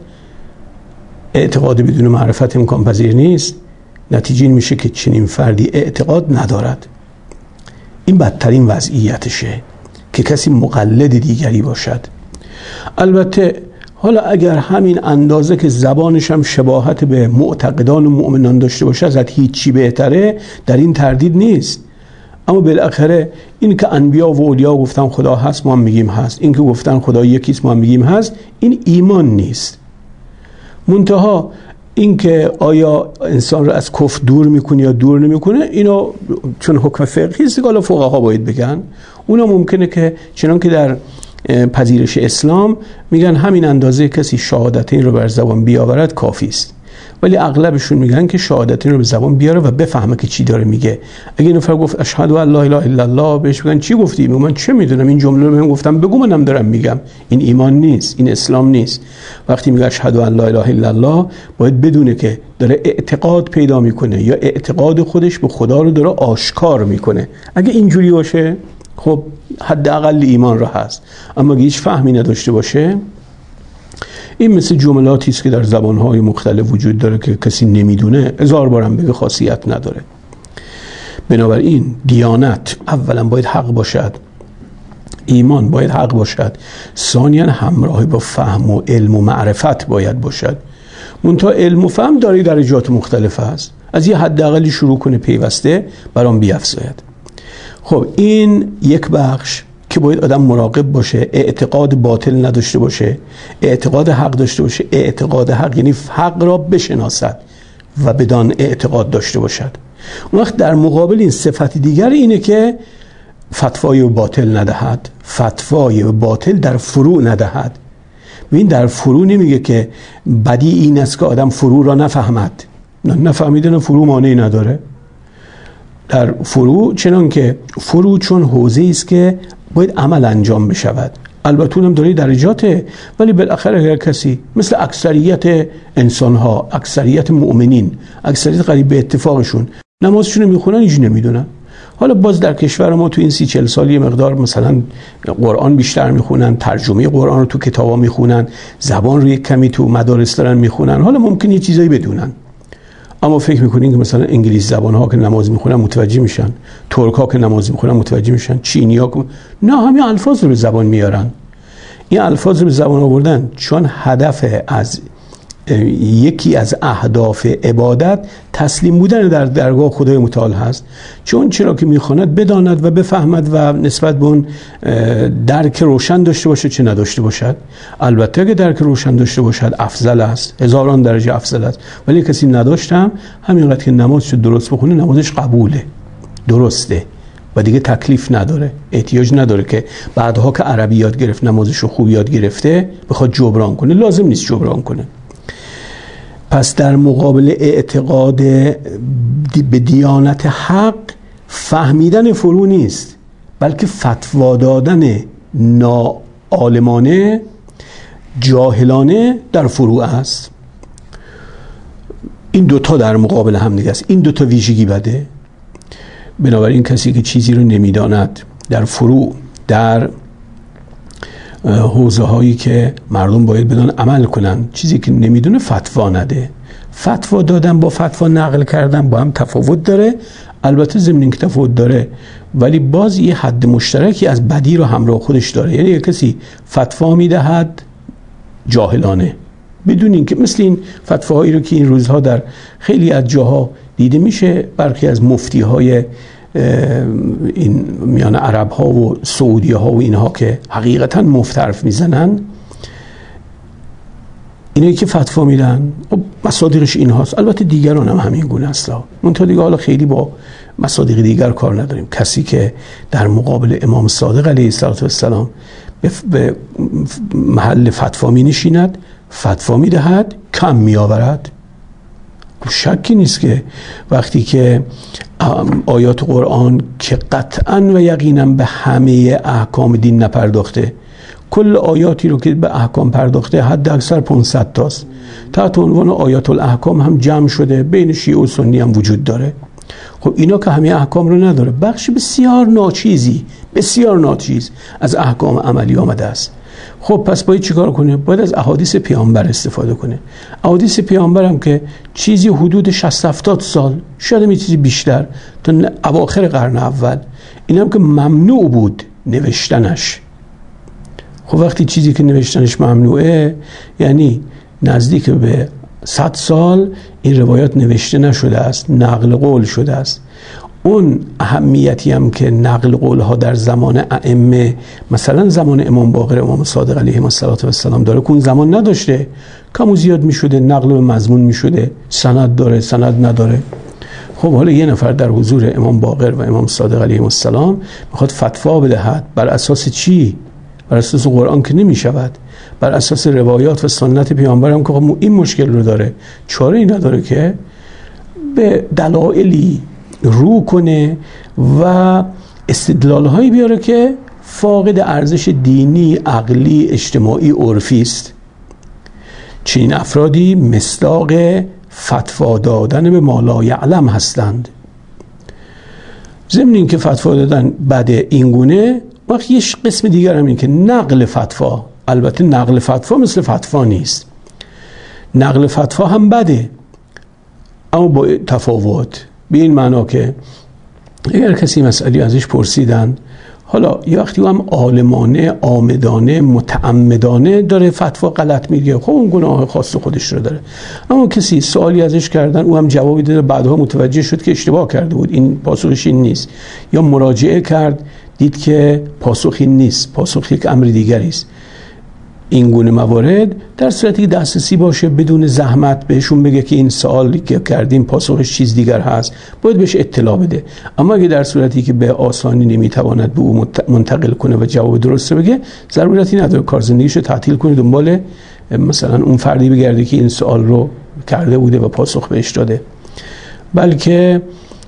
اعتقاد بدون معرفت امکان پذیر نیست. نتیجه این میشه که چنین فردی اعتقاد ندارد. این بدترین وضعیتشه که کسی مقلد دیگری باشد. البته حالا اگر همین اندازه که زبانش هم شباهت به معتقدان و مؤمنان داشته باشه، ازت هیچی بهتره، در این تردید نیست. اما بالاخره این که انبیا و اولیا گفتن خدا هست، ما هم میگیم هست. این که گفتن خدا یکیست، ما هم میگیم هست. این ایمان نیست. منتها این که آیا انسان رو از کفر دور میکنه یا دور نمیکنه، اینو چون حکم فقهی است که فقها باید بگن. اونا ممکنه که چنان که در پذیرش اسلام میگن همین اندازه کسی شهادتین رو بر زبان بیاورد کافی است، ولی اغلبشون میگن که شهادتین رو به زبان بیاره و بفهمه که چی داره میگه. اگه نفر گفت اشهد ان لا اله الا الله، بهش میگن چی گفتی؟ میگه من چه میدونم، این جمله رو بهم گفتم، بگو منم دارم میگم. این ایمان نیست، این اسلام نیست. وقتی میگه اشهد ان لا اله الا الله، باید بدونه که داره اعتقاد پیدا میکنه یا اعتقاد خودش به خدا رو داره آشکار میکنه. اگه اینجوری باشه خب حداقل ایمان را هست. اما اگه هیچ فهمی نداشته باشه، این مثل جملاتی است که در زبانهای مختلف وجود داره که کسی نمیدونه، 1000 بارم بگه خاصیت نداره. بنابراین دیانت اولا باید حق باشد، ایمان باید حق باشد، ثانیاً همراه با فهم و علم و معرفت باید باشد. منتها علم و فهم داره درجات مختلف است. از یه حداقلی شروع کنه پیوسته برام بیافزاید. خب این یک بخش که باید آدم مراقب باشه، اعتقاد باطل نداشته باشه، اعتقاد حق داشته باشه. اعتقاد حق یعنی حق را بشناسد و بدان اعتقاد داشته باشد. اون وقت در مقابل این صفت دیگر اینه که فتوای باطل ندهد، فتوای باطل در فروع ندهد. ببین در فروع نمیگه که بدی این است که آدم فروع را نفهمد، نفهمیدن فروع مانعی نداره. در فروع چنان که فروع چون حوزه‌ای است که باید عمل انجام بشود، البته اونم داره درجاته، ولی بالاخره اگر کسی مثل اکثریت انسان‌ها، اکثریت مؤمنین، اکثریت قریب به اتفاقشون نمازشون رو میخونن اینجوری نمیدونن. حالا باز در کشور ما تو این 30-40 سال یه مقدار مثلا قرآن بیشتر میخونن، ترجمه قرآن رو تو کتابا میخونن، زبان رو یک کمی تو مدارس دارن میخونن، حالا ممکن یه چیزایی بدونن. اما فکر میکنین که مثلا انگلیس زبان ها که نماز میخونن متوجه میشن، ترک ها که نماز میخونن متوجه میشن، چینی ها که نه، همین الفاظ رو به زبان میارن. این الفاظ رو به زبان آوردن چون هدف از یکی از اهداف عبادت تسلیم بودن در درگاه خدای متعال هست. چون چرا که میخواند بداند و بفهمد و نسبت به اون درک روشن داشته باشه چه نداشته باشد. البته که درک روشن داشته باشد افضل است، هزاران درجه افضل است، ولی کسی نداشتم همینقدر که نمازش درست بخونه نمازش قبوله، درسته و دیگه تکلیف نداره، احتیاج نداره که بعدها که عربی یاد گرفت نمازش رو خوب یاد گرفته بخواد جبران کنه، لازم نیست جبران کنه. پس در مقابل اعتقاد به دیانت حق فهمیدن فرو نیست، بلکه فتوا دادن ناعالمانه جاهلانه در فروع است. این دوتا در مقابل هم دیگه است، این دوتا ویژگی بده. بنابراین کسی که چیزی رو نمیداند در فروع، در حوزه هایی که مردم باید بدون عمل کنن، چیزی که نمیدونه فتوا نده. فتوا دادن با فتوا نقل کردن با هم تفاوت داره، البته ضمن اینکه تفاوت داره ولی باز یه حد مشترکی از بدی رو همراه خودش داره. یعنی یک کسی فتوا میدهد جاهلانه بدون اینکه، مثل این فتواهایی رو که این روزها در خیلی از جاها دیده میشه، برخی از مفتی های این میان عرب ها و سعودی ها و اینها که حقیقتا مفت حرف میزنن، اینایی که فتوا میدن مصادیقش این هاست. البته دیگران هم همین گونه اصلا، منتها دیگه حالا خیلی با مصادیق دیگر کار نداریم. کسی که در مقابل امام صادق علیه السلام به محل فتوا می نشیند، فتوا می دهد، کم می آورد. شکی نیست که وقتی که آیات قرآن که قطعاً و یقیناً به همه احکام دین نپرداخته، کل آیاتی رو که به احکام پرداخته حد اکثر 500 تاست، تحت عنوان آیات الاحکام هم جمع شده، بین شیعه و سنی هم وجود داره. خب اینا که همه احکام رو نداره، بخش بسیار ناچیز از احکام عملی آمده است. خب پس باید چیکار کنه؟ باید از احادیث پیامبر استفاده کنه. احادیث پیامبر هم که چیزی حدود 60-70 سال، شاید یه چیزی بیشتر، تا اواخر قرن اول، این هم که ممنوع بود نوشتنش. خب وقتی چیزی که نوشتنش ممنوعه، یعنی نزدیک به 100 سال این روایات نوشته نشده است، نقل قول شده است. اون اهمیتی هم که نقل قول ها در زمان ائمه، مثلا زمان امام باقر، امام صادق علیه السلام داره که اون زمان نداشته، کم و زیاد می شده، نقل به مضمون می شده، سند داره، سند نداره. خب حالا یه نفر در حضور امام باقر و امام صادق علیه السلام میخواد فتوا بدهد، بر اساس چی؟ بر اساس قرآن که نمی شود، بر اساس روایات و سنت پیامبر هم که خب این مشکل رو داره، چاره ای نداره که به دلایلی رو کنه و استدلال هایی بیاره که فاقد ارزش دینی، عقلی، اجتماعی، عرفی است. چنین افرادی مصداق فتوا دادن به ما لا یعلم هستند. ضمن این که فتوا دادن بده این گونه، وقتی یه قسم دیگر هم این که نقل فتوا، البته نقل فتوا مثل فتوا نیست، نقل فتوا هم بده اما با تفاوت، به این معنا که اگر کسی مسئله ازش پرسیدن، حالا یه وقتی هم عالمانه، آمدانه، متعمدانه داره فتوا غلط میگه، خب اون گناه خاص خودش رو داره. اما کسی سوالی ازش کردن، او هم جوابی داده، بعدها متوجه شد که اشتباه کرده بود، این پاسخش این نیست، یا مراجعه کرد دید که پاسخ این نیست، پاسخ یک امر دیگری است. این گونه موارد در صورتی که دسترسی باشه، بدون زحمت بهشون بگه که این سوالی که کردیم پاسخش چیز دیگر هست، باید بهش اطلاع بده. اما اگه در صورتی که به آسانی نمیتواند به او منتقل کنه و جواب درست بگه، ضرورتی نداره کار زندگیشو تعطیل کنه، دنبال مثلا اون فردی بگرده که این سوال رو کرده بوده و پاسخ بهش داده. بلکه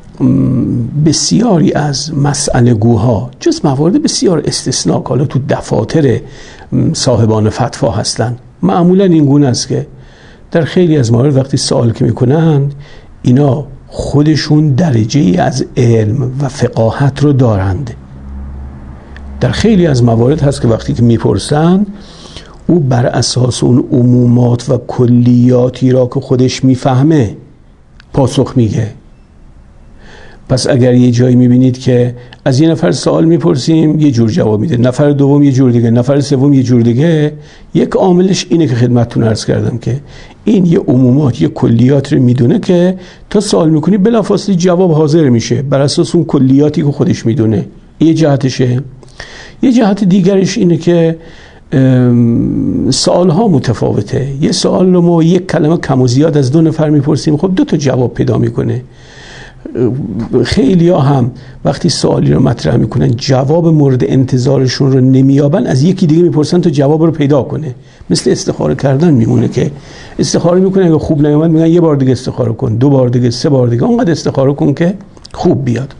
بسیاری از مسئله گوها جز موارد بسیار استثناء، حالا تو دفاتر صاحبان فتوا هستن، معمولا این گونه است که در خیلی از موارد وقتی سوال که میکنن، اینا خودشون درجه از علم و فقاهت رو دارند. در خیلی از موارد هست که وقتی که میپرسن او بر اساس اون عمومات و کلیاتی را که خودش میفهمه پاسخ میگه. پس اگر یه جایی میبینید که از یه نفر سوال میپرسیم یه جور جواب میده، نفر دوم یه جور دیگه، نفر سوم یه جور دیگه، یک عاملش اینه که خدمتتون عرض کردم که این یه عمومات، یه کلیات رو میدونه که تا سوال میکنی بلافاصله جواب حاضر میشه بر اساس اون کلیاتی که خودش میدونه. یه جهتشه. یه جهت دیگرش اینه که سوال ها متفاوته. یه سوال رو ما یک کلمه کم و زیاد از دو نفر میپرسیم، خب 2 تا جواب پیدا میکنه. خیلی ها هم وقتی سوالی رو مطرح میکنن جواب مورد انتظارشون رو نمیابن، از یکی دیگه میپرسن تا جواب رو پیدا کنه. مثل استخاره کردن میمونه که استخاره میکنه اگه خوب نیامد میگن یه بار دیگه استخاره کن، 2 بار دیگه، 3 بار دیگه، اونقدر استخاره کن که خوب بیاد.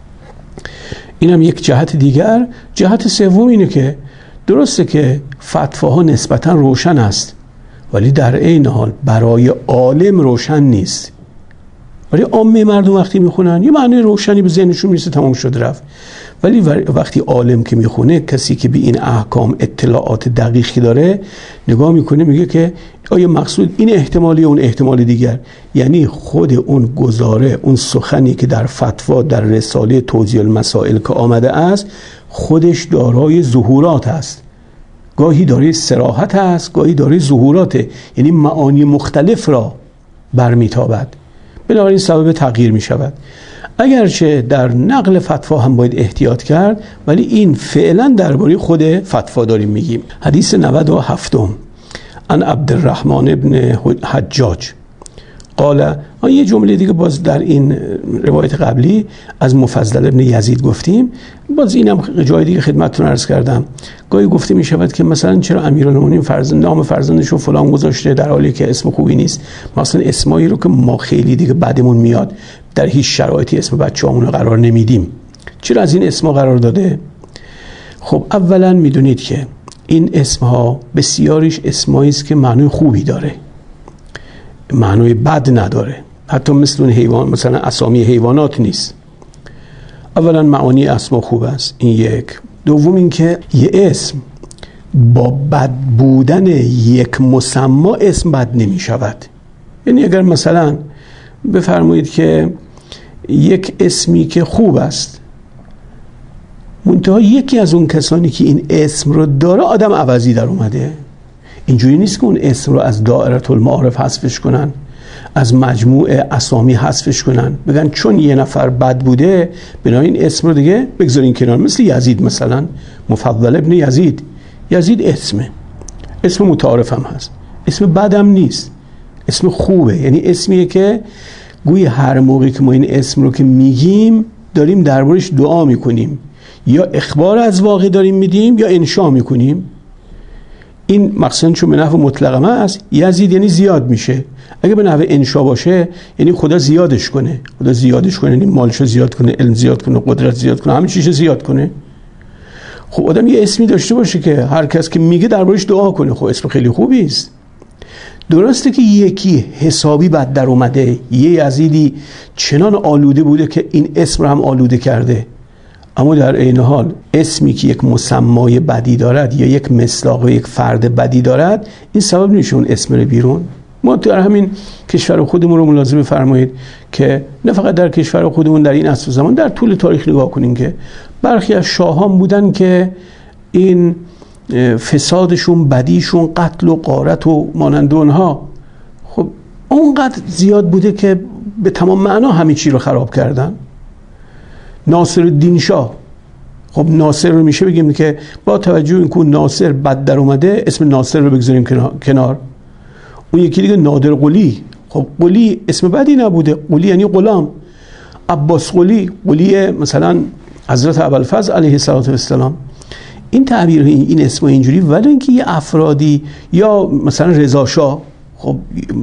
اینم یک جهت دیگر. جهت سوم اینه که درسته که فتواها نسبتا روشن است ولی در عین حال برای عالم روشن نیست. ولی عامه مردم وقتی میخونن یه معنی روشنی به ذهنشون میرسه، تمام شد رفت. ولی وقتی عالم که میخونه، کسی که به این احکام اطلاعات دقیقی داره، نگاه میکنه میگه که آیا مقصود این احتمالی اون احتمال دیگر، یعنی خود اون گزاره، اون سخنی که در فتوا در رساله توضیح المسائل که آمده است خودش دارای ظهورات است. گاهی دارای صراحت است، گاهی دارای ظهورات، یعنی معانی مختلف را برمیتابد، بنابراین سبب تغییر می شود. اگرچه در نقل فتوا هم باید احتیاط کرد، ولی این فعلا درباره خود فتوا داریم میگیم. حدیث 97 عن عبدالرحمن ابن حجاج قال، یه جمله دیگه باز در این روایت قبلی از مفضل ابن یزید گفتیم، باز اینم جای دیگه خدمتتون عرض کردم. گاهی گفته می شود که مثلا چرا امیرالمومنین نام فرزندشو فلان گذاشته در حالی که اسم خوبی نیست، مثلا اسمایی رو که ما خیلی دیگه بعدمون میاد در هیچ شرایطی اسم بچه‌هامون رو قرار نمیدیم، چرا از این اسما قرار داده؟ خب اولا میدونید که این اسمها بسیاریش اسمایی است که معنی خوبی داره، معنی بد نداره. حتی مثل اون حیوان، مثلا اسامی حیوانات نیست. اولا معانی اسما خوب است، این یک. دوم این که یه اسم با بد بودن یک مسما اسم بد نمی شود. یعنی اگر مثلا بفرمایید که یک اسمی که خوب است منتها یکی از اون کسانی که این اسم رو داره آدم عوضی در اومده، اینجوری نیست که اون اسم رو از دائره المعارف حذفش کنن، از مجموع اسامی حذفش کنن، بگن چون یه نفر بد بوده بنابراین اسم رو دیگه بگذارین کنار. مثل یزید، مثلا مفضل ابن یزید، یزید اسم متعارف هم هست، اسم بد هم نیست، اسم خوبه. یعنی اسمیه که گوی هر موقعی که ما این اسم رو که میگیم داریم دربارش دعا میکنیم، یا اخبار از واقع داریم میدیم یا انشا میکنیم. این مقصد چون به نحو مطلقه است، یزید یعنی زیاد میشه. اگه به نحو انشا باشه یعنی خدا زیادش کنه، خدا زیادش کنه یعنی مالشو زیاد کنه، علم زیاد کنه، قدرت زیاد کنه، همه چیزو زیاد کنه. خب آدم یه اسمی داشته باشه که هر کس که میگه دربارش دعا کنه، خب اسم خیلی خوبی است. درسته که یکی حسابی بد در اومده، یه یزیدی چنان آلوده بوده که این اسم رو هم آلوده کرده، اما در عین حال اسمی که یک مسمای بدی دارد یا یک مصداق و یک فرد بدی دارد، این سبب نمیشه اون اسم رو بیرون. ما در همین کشور خودمون رو ملاحظه بفرمایید که نه فقط در کشور خودمون، در این عصر زمان، در طول تاریخ نگاه کنین که برخی از شاهان بودن که این فسادشون، بدیشون، قتل و غارت و مانند اونها خب اونقدر زیاد بوده که به تمام معنا همه چی رو خراب کردن. ناصرالدین شاه، خب ناصر رو میشه بگیم که با توجه این که ناصر بد در اومده اسم ناصر رو بگذاریم کنار. اون یکی دیگه نادر قلی، خب قلی اسم بدی نبوده، قلی یعنی غلام. عباس قلی، قلی مثلا حضرت ابوالفضل علیه السلام. این تعبیر، این اسم اینجوری، ولی اینکه یه افرادی یا مثلا رضا شاه، خب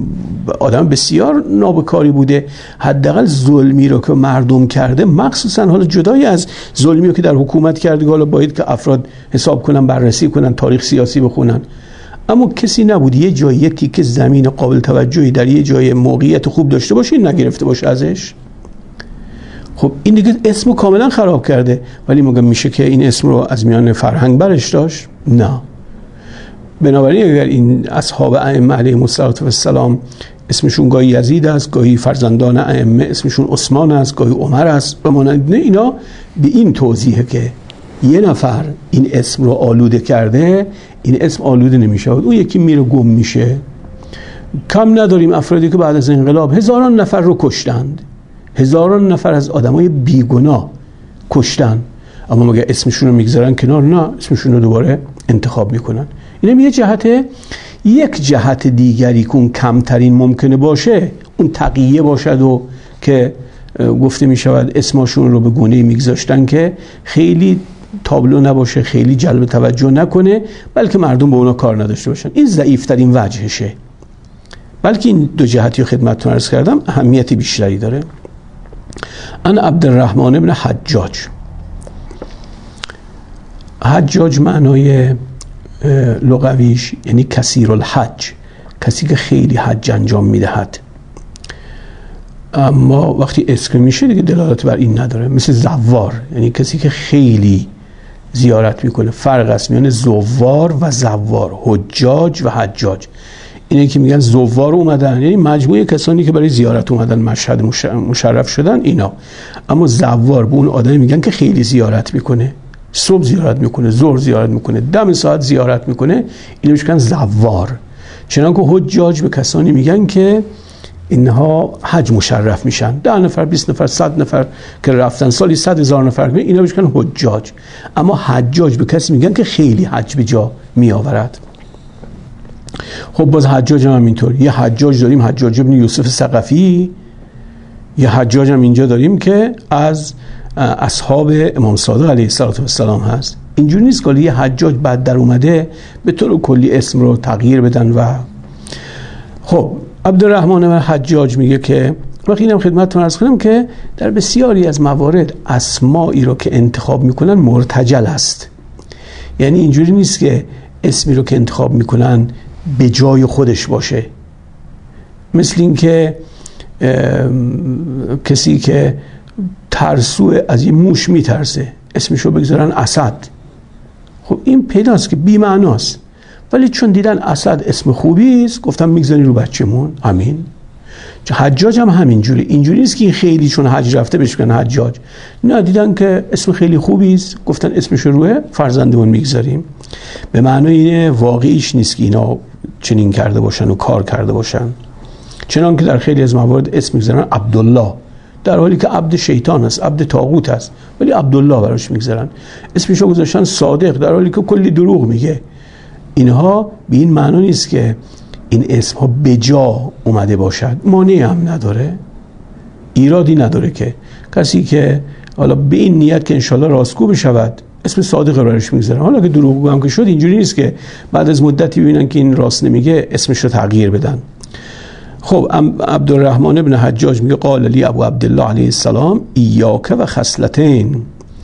آدم بسیار نابکاری بوده، حداقل ظلمی رو که مردم کرده، مخصوصا حالا جدای از ظلمی رو که در حکومت کرده، حالا باید که افراد حساب کنن، بررسی کنن، تاریخ سیاسی بخونن، اما کسی نبود یه جایی یه تیکه زمین قابل توجهی در یه جای موقعیت خوب داشته باشه این نگرفته باشه ازش. خب این دیگه اسمو کاملا خراب کرده. ولی میگم میشه که این اسم رو از میان فرهنگ برش داشت؟ نه. بنابراین اگر این اصحاب ائمه علیهم السلام اسمشون گاهی یزید است، گاهی فرزندان ائمه اسمشون عثمان است، گاهی عمر است و مانند اینا، به این توضیحه که یه نفر این اسم رو آلوده کرده، این اسم آلوده نمیشه، اون یکی میره گم میشه. کم نداریم افرادی که بعد از انقلاب هزاران نفر رو کشتند، هزاران نفر از آدمای بیگناه کشتن، اما مگه اسمشون رو میگذارن کنار؟ نه، اسمشون رو دوباره انتخاب میکنن. اینم یه جهته. یک جهت دیگری که اون کمترین ممکنه باشه اون تقیه باشد و که گفته میشود اسمشون رو به گونه‌ای میگذاشتن که خیلی تابلو نباشه، خیلی جلب توجه نکنه، بلکه مردم به اونا کار نداشته باشن. این ضعیف‌ترین وجهشه. بلکه این دو جهتی رو خدمتتون عرض کردم اهمیت بیشتری داره. انا عبدالرحمن بن حجاج. حجاج معنای لغویش یعنی کثیر الحج، کسی که خیلی حج انجام میدهد. اما وقتی اسم میشه دیگه دلالت بر این نداره. مثل زوار، یعنی کسی که خیلی زیارت میکنه. فرق است میان زوار و زوار، حجاج و حجاج. اینه که میگن زوار اومدن یعنی مجموعه کسانی که برای زیارت اومدن، مشهد مشرف شدن اینا. اما زوار به اون آدمی میگن که خیلی زیارت میکنه، صبح زیارت میکنه، ظهر زیارت میکنه، دم ساعت زیارت میکنه، اینو میگن زوار. چنانکه حجاج به کسانی میگن که اینها حج مشرف میشن، 10 نفر 20 نفر 100 نفر که رفتن، سالی 100,000 نفر، اینا میگن حجاج. اما حجاج به کسی میگن که خیلی حج به جا میآورد. خب باز حجاج هم اینطور. یه حجاج داریم حجاج ابن یوسف ثقفی، یه حجاج هم اینجا داریم که از اصحاب امام صادق علیه السلام هست. اینجوری نیست که یه حجاج بعد در اومده به طور کلی اسم رو تغییر بدن. و خب عبدالرحمن بن حجاج میگه که وقتی اینم خدمتتون عرض کنم که در بسیاری از موارد اسمایی رو که انتخاب میکنن مرتجل است. یعنی اینجوری نیست که اسمی رو که انتخاب میکنن به جای خودش باشه. مثل این که کسی که ترسو از این موش میترسه اسمشو بگذارن اسد. خب این پیداست که بی معناست، ولی چون دیدن اسد اسم خوبی است گفتم میگذاری رو بچه‌مون. امین. حجاج هم همینجوری. اینجوری نیست که این خیلی چون حج رفته بهش بگن حجاج، نه، دیدن که اسم خیلی خوبی است گفتن اسمشو روی فرزندمون میگذاریم. به معنای واقعیش نیست که اینا چنین کرده باشن و کار کرده باشن. چنان که در خیلی از موارد اسم میگذارن عبدالله، در حالی که عبد شیطان است، عبد طاغوت است، ولی عبدالله براش میگذارن. اسمشو گذاشتن صادق، در حالی که کلی دروغ میگه. اینها به این معنی نیست که این اسم ها به جا اومده باشد. مانعی هم نداره، ایرادی نداره که کسی که حالا به این نیت که انشالله راستگو بشود اسم صادق راش میگذارن. حالا که دروغگو هم که شد اینجوری نیست که بعد از مدتی ببینن که این راست نمیگه اسمش رو تغییر بدن. خب عبدالرحمن بن حجاج میگه قال لی ابو عبدالله علیه السلام ایاک و خصلتین،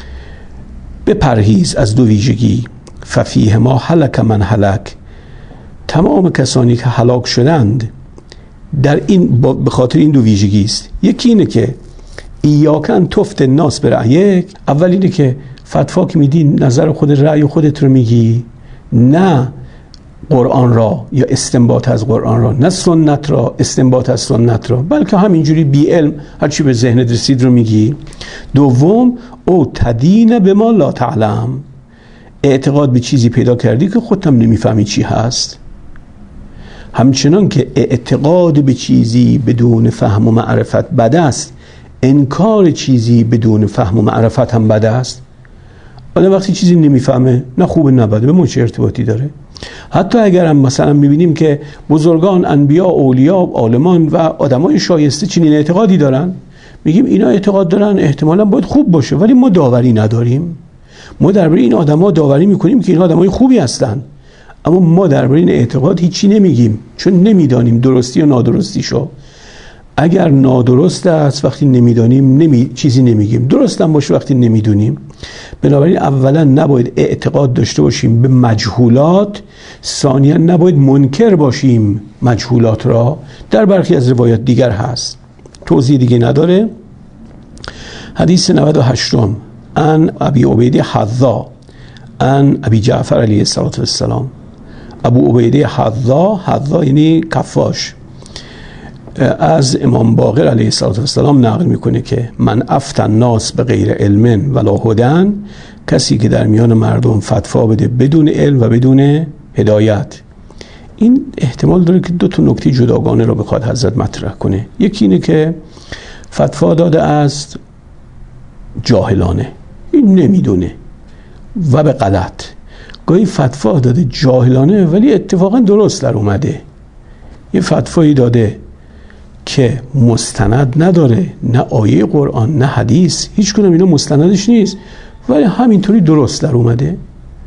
بپرهیز از دو ویژگی، ففیه ما هلک من هلک، تمام کسانی که هلاک شدند در این به خاطر این دو ویژگی است. یکی اینه که ایاکن تفت الناس برأیک، اول اینه که فتوا که میدی نظر خود رأی خودت رو میگی، نه قرآن را یا استنباط از قرآن را، نه سنت را استنباط از سنت را، بلکه همینجوری بی علم هر چی به ذهنت رسید رو میگی. دوم او تدین به ما لا تعلم، اعتقاد به چیزی پیدا کردی که خودت هم نمیفهمی چی هست. همچنان که اعتقاد به چیزی بدون فهم و معرفت بد است، انکار چیزی بدون فهم و معرفت هم بد است. آدم وقتی چیزی نمیفهمه نه خوبه نه بده، به ما چه ارتباطی داره؟ حتی اگر هم مثلا میبینیم که بزرگان، انبیا، اولیا، عالمان و آدمای شایسته چنین اعتقادی دارن، میگیم اینا اعتقاد دارن احتمالاً باید خوب باشه، ولی ما داوری نداریم. ما درباره این آدما داوری میکنیم که این آدمای خوبی هستن، اما ما درباره این اعتقاد هیچی نمیگیم، چون نمیدانیم درستی و نادرستیشو. اگر نادرست است وقتی نمیدانیم چیزی نمیگیم، درست هم باشه وقتی نمیدونیم. بنابراین اولا نباید اعتقاد داشته باشیم به مجهولات، ثانیا نباید منکر باشیم مجهولات را. در برخی از روایات دیگر هست، توضیح دیگه نداره. حدیث 98 عن ابی عبیده حذا عن ابی جعفر علیه السلام. ابو عبیده حذا یعنی کفاش، از امام باقر علیه السلام نقل میکنه که من افتن ناس به غیر علم ولا هدن، کسی که در میان مردم فتوا بده بدون علم و بدون هدایت. این احتمال داره که دو تا نکته جداگانه رو بخواد حضرت مطرح کنه. یکی اینه که فتوا داده است جاهلانه، این نمیدونه و به غلط. گاهی فتوا داده جاهلانه ولی اتفاقا درست در اومده. یه فتوایی داده که مستند نداره، نه آیه قرآن نه حدیث، هیچ کدوم اینا مستندش نیست، ولی همینطوری درست در اومده.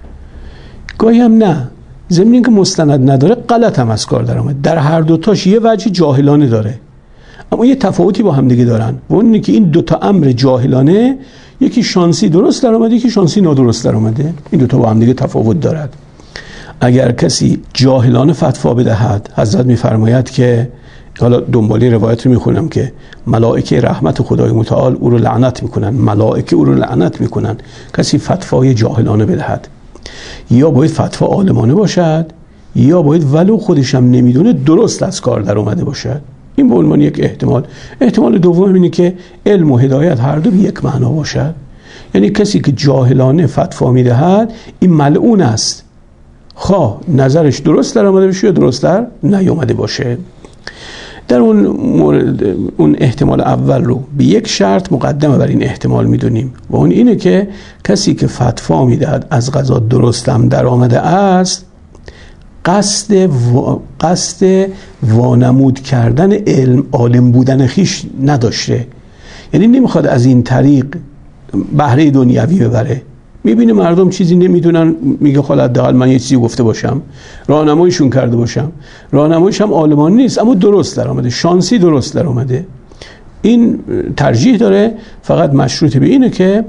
گاهی هم نه، ضمن اینکه مستند نداره غلط هم از کار در اومده. در هر دوتاش یه وجه جاهلانه داره، اما یه تفاوتی با هم دیگه دارن و اون اینه که این دوتا امر جاهلانه، یکی شانسی درست در اومده، یکی شانسی نادرست در اومده. این دوتا با هم دیگه تفاوت دارد. اگر کسی جاهلانه فتوا بدهد، حضرت میفرماید که، حالا دنبالی روایت رو میخونم که ملائکه رحمت خدای متعال او رو لعنت میکنن، ملائکه او رو لعنت میکنن کسی فتوای جاهلانه بدهد. یا باید فتوا عالمانه باشد، یا باید ولو خودش هم نمیدونه درست از کار در اومده باشد. این به عنوان یک احتمال. احتمال دوم اینه که علم و هدایت هر دو به یک معنا باشد. یعنی کسی که جاهلانه فتوا میدهد این ملعون است، خواه نظرش درست در اومده باشه یا درست در نیامده باشه. در اون احتمال اول رو به یک شرط مقدمه بر این احتمال میدونیم و اون اینه که کسی که فتوا میدهد از قضا درستم در آمده است، قصد وانمود کردن علم، عالم بودن خیش نداشته. یعنی نمیخواد از این طریق بهره دنیوی ببره. میبینه مردم چیزی نمیدونن، میگه خاله حداقل من یه چیزی گفته باشم، راهنماییشون کرده باشم. راهنماییش هم عالمانه نیست اما درست در آمده، شانسی درست در آمده. این ترجیح داره، فقط مشروط به اینه که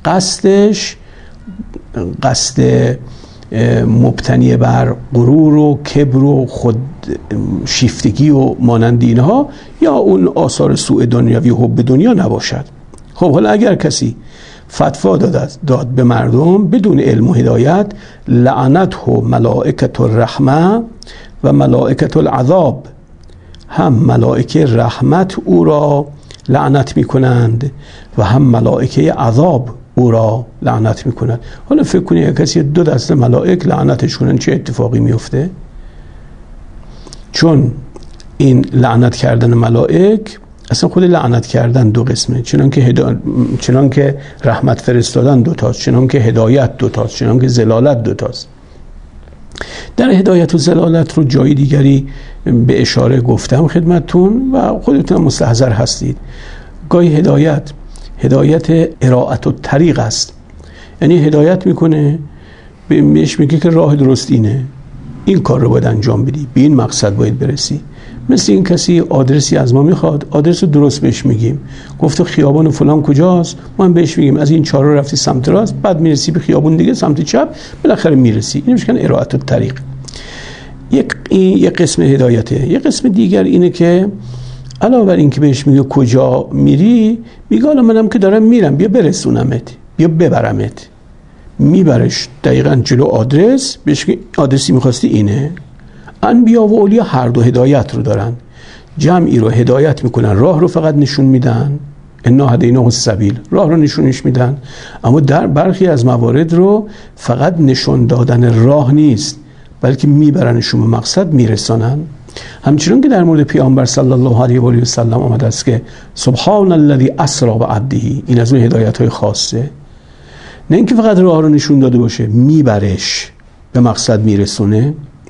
قصد مبتنی بر غرور و کبر و خود شیفتگی و مانند اینها یا اون آثار سوء دنیوی و حب دنیا نباشد. خب حالا اگر کسی فتوا داد به مردم بدون علم و هدایت، لعنته ملائکه الرحمه و ملائکه العذاب، هم ملائکه رحمت او را لعنت میکنند و هم ملائکه عذاب او را لعنت میکنند. حالا فکر کنید کسی دو دسته ملائک لعنتش کنن چه اتفاقی میفته؟ چون این لعنت کردن ملائک، اصلا خود لعنت کردن دو قسمه، چنان که رحمت فرستادن دوتاست، چنان که هدایت دوتاست، چنان که زلالت دوتاست. در هدایت و زلالت رو جای دیگری به اشاره گفتم خدمتتون و خودتون مستحضر هستید. گاهی هدایت ارائت و طریق است، یعنی هدایت میکنه، بهش میگه که راه درست اینه، این کار رو باید انجام بدی، به این مقصد باید برسی. مثل این کسی آدرسی از ما میخواد، آدرس رو درست بهش میگیم، گفته خیابان فلان کجاست، ما هم بهش میگیم از این چهار رفتی سمت راست، بعد میرسی به خیابون دیگه سمت چپ، بالاخره میرسی. این میشه ارائت و طریق. یک قسم هدایته. یک قسم دیگر اینه که علاوه بر این که بهش میگه کجا میری، میگه حالا منم که دارم میرم، بیا برسونمت، بیا ببرمت. میبرش دقیقاً جلو آدرس، بهش میگه آدرسی میخواستی اینه. انبیا و اولیا هر دو هدایت رو دارن، جمعی رو هدایت میکنن، راه رو فقط نشون میدن، انا هدیناه السبیل، راه رو نشونش میدن، اما در برخی از موارد رو فقط نشون دادن راه نیست بلکه میبرنشون به مقصد، میرسانن. همچنین که در مورد پیامبر صلی الله علیه و آله و سلم آمده است که سبحان الذی اسری بعبده، این از اون هدایت‌های خاصه، نه اینکه فقط راه رو نشون داده باشه، میبرش به مقصد، میرسونه.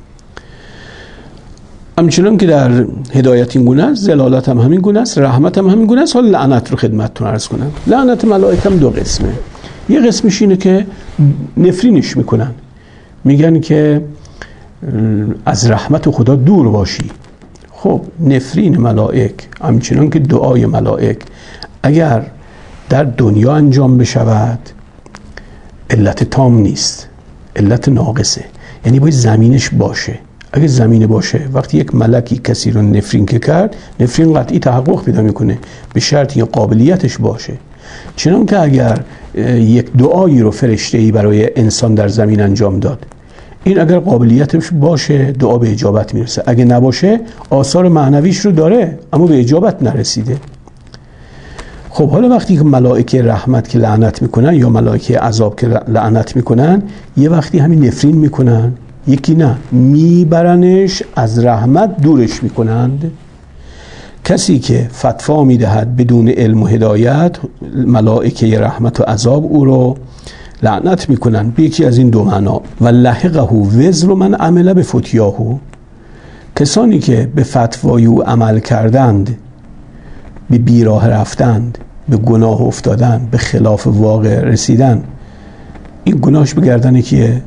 همچنین که در هدایت این گونه است، زلالت هم همین گونه است، رحمت هم همین گونه است. حالا لعنت رو خدمتتون عرض کنم. لعنت ملائکه هم دو قسمه. یه قسمش اینه که نفرینش میکنن، میگن که از رحمت خدا دور باشی. خب نفرین ملائک، همچنین که دعای ملائک اگر در دنیا انجام بشود علت تام نیست، علت ناقصه. یعنی باید زمینش باشه. اگه زمینه باشه، وقتی یک ملکی کسی رو نفرین که کرد، نفرین قطعی تحقق پیدا میکنه، به شرطی قابلیتش باشه. چنان که اگر یک دعایی رو فرشته‌ای برای انسان در زمین انجام داد، این اگر قابلیتش باشه دعا به اجابت میرسه، اگه نباشه آثار معنویش رو داره اما به اجابت نرسیده. خب حالا وقتی که ملائکه رحمت که لعنت میکنن یا ملائکه عذاب که لعنت میکنن، یه وقتی همین نفرین میکنن، یکی نه میبرنش از رحمت دورش میکنند. کسی که فتوا میدهد بدون علم و هدایت، ملائکه رحمت و عذاب او رو لعنت میکنن به یکی از این دو معنا. و لحقه وزر من عمل به فتیاهو، کسانی که به فتوای او عمل کردند، به بیراه رفتند، به گناه افتادن، به خلاف واقع رسیدن، این گناهش به گردن که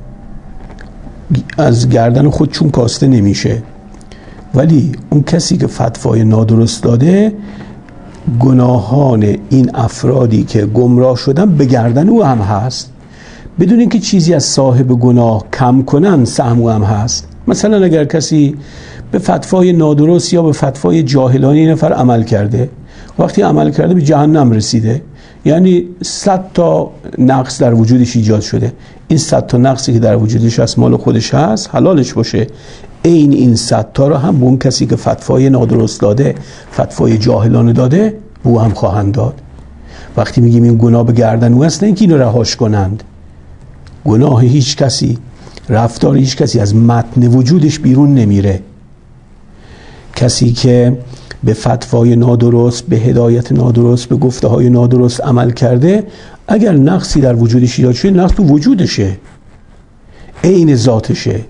از گردن خود چون کاسته نمیشه. ولی اون کسی که فتوای نادرست داده، گناهان این افرادی که گمراه شدن به گردن او هم هست، بدون اینکه چیزی از صاحب گناه کم کنن سهم او هم هست. مثلا اگر کسی به فتوای نادرست یا به فتوای جاهلانه این نفر عمل کرده، وقتی عمل کرده به جهنم رسیده، یعنی 100 تا نقص در وجودش ایجاد شده. این 100 تا نقصی که در وجودش از مال خودش هست حلالش باشه، این 100 تا رو هم به اون کسی که فتوای نادرست داده، فتوای جاهلانه داده، به او هم خواهند داد. وقتی میگیم این گناه به گردن او است، نه اینکه اینو رهاش کنند. گناه هیچ کسی، رفتار هیچ کسی از متن وجودش بیرون نمیره. کسی که به فتوای نادرست، به هدایت نادرست، به گفته های نادرست عمل کرده، اگر نقصی در وجودش ایجاد شده، نقص تو وجودشه، عین ذاتشه،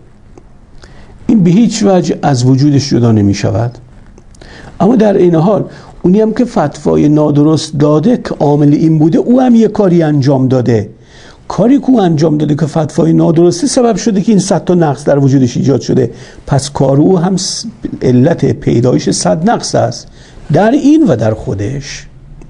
این به هیچ وجه از وجودش جدا نمی شود. اما در این حال اونی هم که فتوای نادرست داده که عامل این بوده، او هم یه کاری انجام داده، کاری که او انجام داده که فتوای نادرستی سبب شده که این 100 تا نقص در وجودش ایجاد شده، پس کار او هم علت پیدایش 100 نقص است در این و در خودش.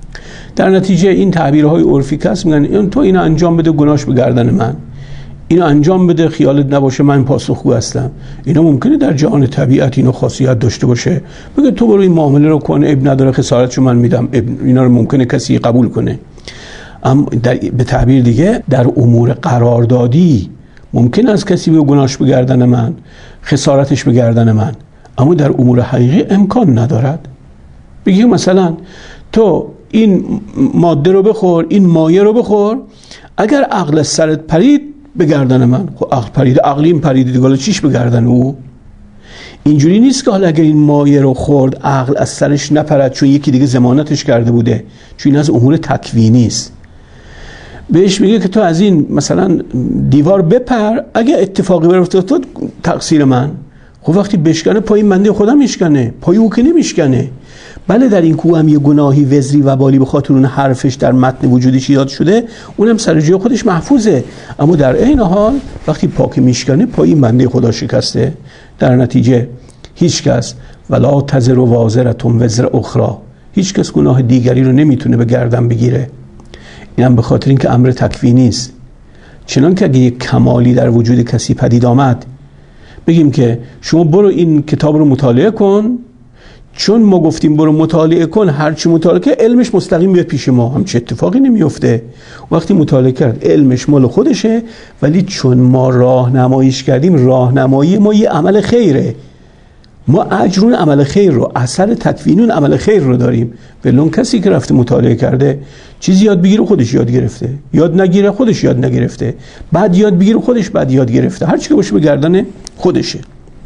در نتیجه این تعبیرهای عرفی کس میگن تو اینو انجام بده گناهش به گردن من، اینو انجام بده خیالت نباشه من پاسخگو هستم. اینا ممکنه در جهان طبیعت اینو خاصیت داشته باشه، بگه تو برو این معامله رو کن، اب نداره، خسارتشو من میدم، اینا رو ممکنه کسی قبول کنه. اما به تعبیر دیگه در امور قراردادی ممکن است کسی به گناهش به گردن من، خسارتش به گردن من، اما در امور حقیقی امکان ندارد. بگی مثلا تو این ماده رو بخور، این مایه رو بخور، اگر عقل سرت پرید به گردن من. خب عقل پرید، عقلیم پرید دیگه، حالا چیش به گردن او؟ اینجوری نیست که حالا اگر این مایه رو خورد عقل از سرش نپرد چون یکی دیگه ضمانتش کرده بوده، چون این از امور تکوینی است. بهش میگه که تو از این مثلا دیوار بپر، اگه اتفاقی برفته تو تقصیر من. خب وقتی بشکنه پای بنده خودم میشکنه، پای او که نمیشکنه. بله در این کوه هم یه گناهی وزری و بالی به خاطر اون حرفش در متن وجودش ایجاد شده، اونم سر جای خودش محفوظه، اما در عین حال وقتی پاک میشکنه پای بنده خدا شکسته. در نتیجه هیچ کس ولا تزر و وازرتون وزر اخرى، هیچ کس گناه دیگری رو نمیتونه به گردن بگیره. اینم به خاطر اینکه امر تکوینی است. چنان که اگه یک کمالی در وجود کسی پدید آمد، بگیم که شما برو این کتاب رو مطالعه کن، چون ما گفتیم برو مطالعه کن، هرچی مطالعه که علمش مستقیم بیاد پیش ما، همچه اتفاقی نمیفته. وقتی مطالعه کرد علمش مال خودشه، ولی چون ما راهنماییش کردیم، راهنمایی ما یه عمل خیره، ما اجرون عمل خیر رو، اثر تکوینون عمل خیر رو داریم. ولون کسی که رفته مطالعه کرده، چیزی یاد بگیره خودش یاد گرفته، یاد نگیره خودش یاد نگرفته، بعد یاد بگیره خودش بعد یاد گرفته، هر چی که باشه به گردن خودشه.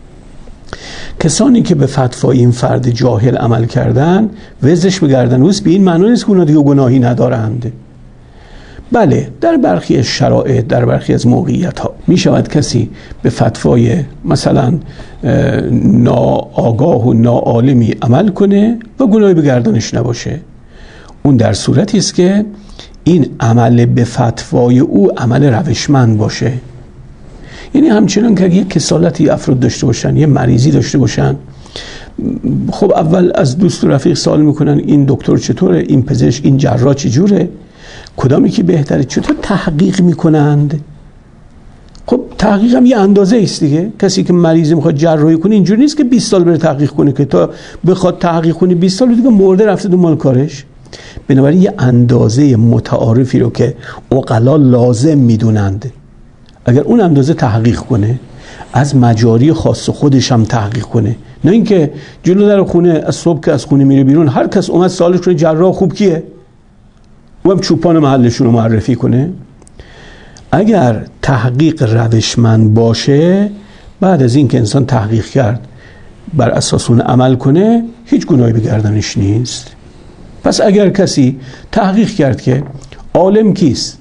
کسانی که به فتوای این فرد جاهل عمل کردن، وزرش به گردن اوست. به این معنی نیست که اونا دیگه گناهی ندارند. بله در برخی از شرایط، در برخی از موقعیت ها می شود کسی به فتوای مثلا ناآگاه و ناعالمی عمل کنه و گناهی به گردنش نباشه. اون در صورتی است که این عمل به فتوای او عمل روشمند باشه. یعنی همچنان که یک کسالتی افراد داشته باشن، یه مریضی داشته باشن، خب اول از دوست و رفیق سوال میکنن این دکتر چطوره، این پزشک، این جراح چجوره؟ کدامی که بهتره. چطور تحقیق میکنند؟ خب تحقیق هم یه اندازه است دیگه. کسی که مریض میخواد جراحی کنه اینجوری نیست که 20 سال بره تحقیق کنه، که تا بخواد تحقیق کنه 20 سال دیگه مرده رفته دنبال کارش. بنابراین یه اندازه متعارفی رو که عقلا لازم میدونند، اگر اون اندازه تحقیق کنه، از مجاری خاص خودش هم تحقیق کنه، نه اینکه جلو در خونه از صبح که از خونه میره بیرون هر کس اومد سوالش کنه جراح خوب کیه، و هم چوپان محلشون رو معرفی کنه. اگر تحقیق روشمند باشه، بعد از این که انسان تحقیق کرد بر اساس اون عمل کنه، هیچ گناهی به گردنش نیست. پس اگر کسی تحقیق کرد که عالم کیست،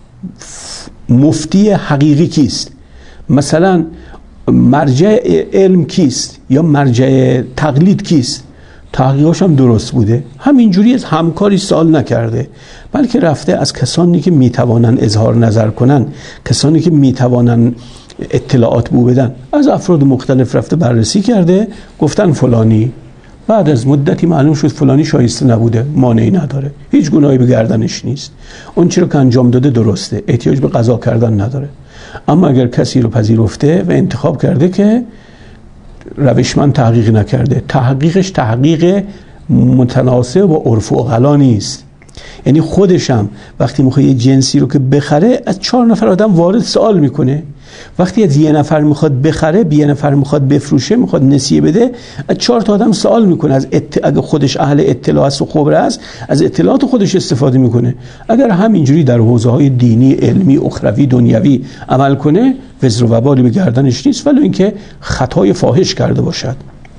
مفتی حقیقی کیست، مثلا مرجع علم کیست یا مرجع تقلید کیست، تحقیقاش هم درست بوده، همینجوری از همکاری سوال نکرده، بلکه رفته از کسانی که میتوانن اظهار نظر کنن، کسانی که میتوانن اطلاعات بو بدن، از افراد مختلف رفته بررسی کرده، گفتن فلانی، بعد از مدتی معلوم شد فلانی شایسته نبوده، مانعی نداره، هیچ گناهی به گردنش نیست، اون چیزی که انجام داده درسته، احتیاج به قضا کردن نداره. اما اگر کسی رو پذیرفته و انتخاب کرده که روشمند تحقیق نکرده، تحقیقش تحقیق متناسب با عرف و عقلا نیست، یعنی خودشم وقتی میخواد یه جنسی رو که بخره از 4 نفر آدم وارد سوال میکنه، وقتی از 1 نفر میخواد بخره، به 1 نفر میخواد بفروشه، میخواد نسیه بده، از 4 تا آدم سوال میکنه، از اگه خودش اهل اطلاع است و خبره است از اطلاعات خودش استفاده میکنه. اگر همینجوری در حوزه‌های دینی، علمی، اخروی، دنیوی عمل کنه، وزر و وبالی به گردنش نیست، ولی اینکه خطای فاحش کرده باشد.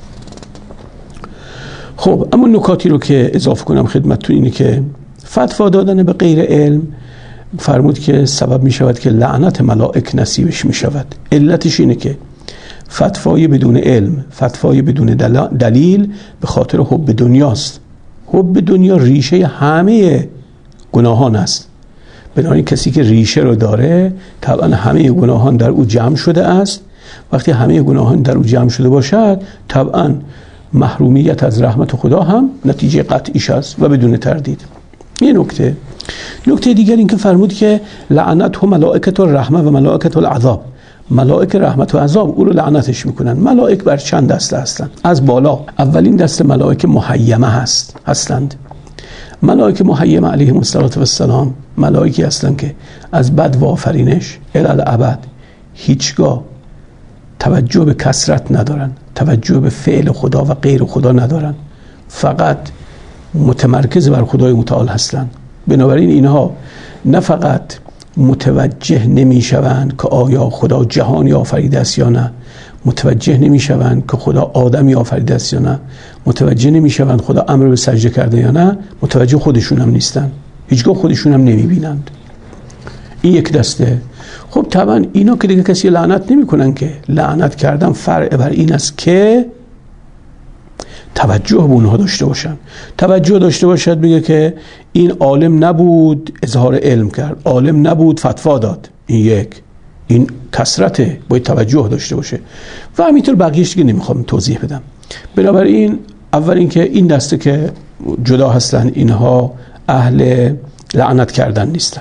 خب اما نکاتی رو که اضافه کنم خدمتتون اینه که فتوا دادن به غیر علم فرمود که سبب می شود که لعنت ملائک نصیبش می شود. علتش اینه که فتوای بدون علم، فتوای بدون دلیل به خاطر حب دنیاست. حب دنیا ریشه همه گناهان است. بنابراین کسی که ریشه رو داره طبعا همه گناهان در او جمع شده است. وقتی همه گناهان در او جمع شده باشد، طبعا محرومیت از رحمت خدا هم نتیجه قطعیش است و بدون تردید. یه نکته دیگر این که فرمود که لعنت هم ملائکت الرحمه و ملائکت العذاب، ملائک رحمت و عذاب او رو لعنتش میکنن. ملائک بر چند دسته هستند؟ از بالا اولین دسته ملائک محیمه هستند. ملائک محیمه علیهم السلام ملائکی هستند که از بد و آفرینش الی الابد هیچگاه توجه به کثرت ندارن، توجه به فعل خدا و غیر خدا ندارن، فقط متمرکز بر خدای متعال هستند. بنابراین اینها نه فقط متوجه نمیشوند که آیا خدا جهانی آفریده است یا نه، متوجه نمیشوند که خدا آدمی آفریده است یا نه، متوجه نمیشوند خدا امر به سجده کرده یا نه، متوجه خودشون هم نیستن، هیچگاه خودشون هم نمیبینند. این یک دسته. خب طبعا اینا که دیگه کسی لعنت نمیکنن، که لعنت کردن فرع بر این است که توجه به اونها داشته باشن، توجه داشته باشد، بگه که این عالم نبود اظهار علم کرد، عالم نبود فتوا داد، این کثرته، باید توجه داشته باشه و همینطور بقیه‌اش دیگه نمیخوام توضیح بدم. بنابراین اول این که این دسته که جدا هستن اینها اهل لعنت کردن نیستن.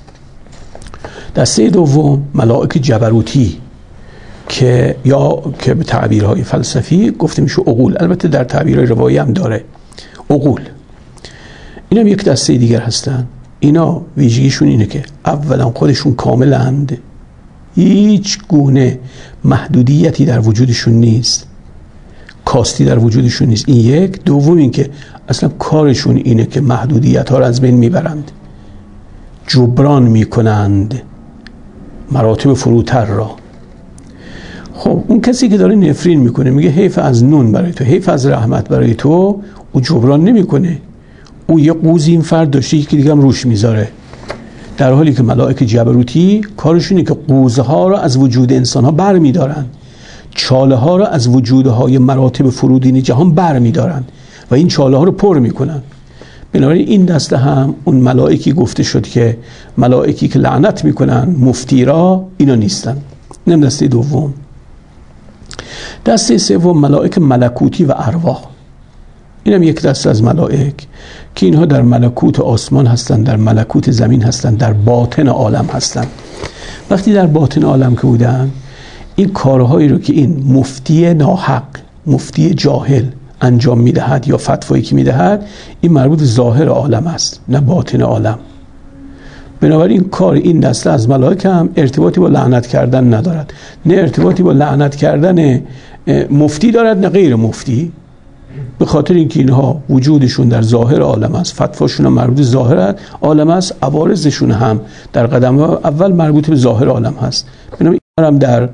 دسته دوم ملائک جبروتی که به تعبیرهای فلسفی گفته میشه عقول، البته در تعبیرهای روایی هم داره عقول. اینا هم یک دسته دیگر هستن. اینا ویژگیشون اینه که اولا خودشون کاملند، هیچ گونه محدودیتی در وجودشون نیست، کاستی در وجودشون نیست. این یک. دوم این که اصلا کارشون اینه که محدودیت ها رو از بین میبرند، جبران میکنند مراتب فروتر را. خب اون کسی که داره نفرین میکنه، میگه حیف از نون برای تو، حیف از رحمت برای تو، او جبران نمیکنه، او یه قوزی این فرد داشته که دیگه هم روش میذاره، در حالی که ملائک جبروتی کارشونه که قوزه ها را از وجود انسان ها بر میدارن، چاله ها را از وجودهای مراتب فرودین جهان بر میدارن و این چاله ها رو پر میکنن. بنابراین این دسته هم اون ملائکی گفته شد که ملائکی که لعنت میکنن مفتی را، اینا نیستن. اینم دسته دوم. دسته سوم ملائک ملکوتی و ارواح. اینم یک دسته از ملائک که اینها در ملکوت آسمان هستند، در ملکوت زمین هستند، در باطن عالم هستند. وقتی در باطن عالم که بودن، این کارهایی رو که این مفتی ناحق، مفتی جاهل انجام میدهد یا فتوایی که میدهد، این مربوط به ظاهر عالم است، نه باطن عالم. بنابراین کار این دسته از ملائک هم ارتباطی با لعنت کردن ندارد، نه ارتباطی با لعنت کردن مفتی دارد نه غیر مفتی، به خاطر اینکه اینها وجودشون در ظاهر عالم است، فتواشون هم مربوط به ظاهر عالم است، عوارضشون هم در قدم اول مربوط به ظاهر عالم هست. بنابراین هم در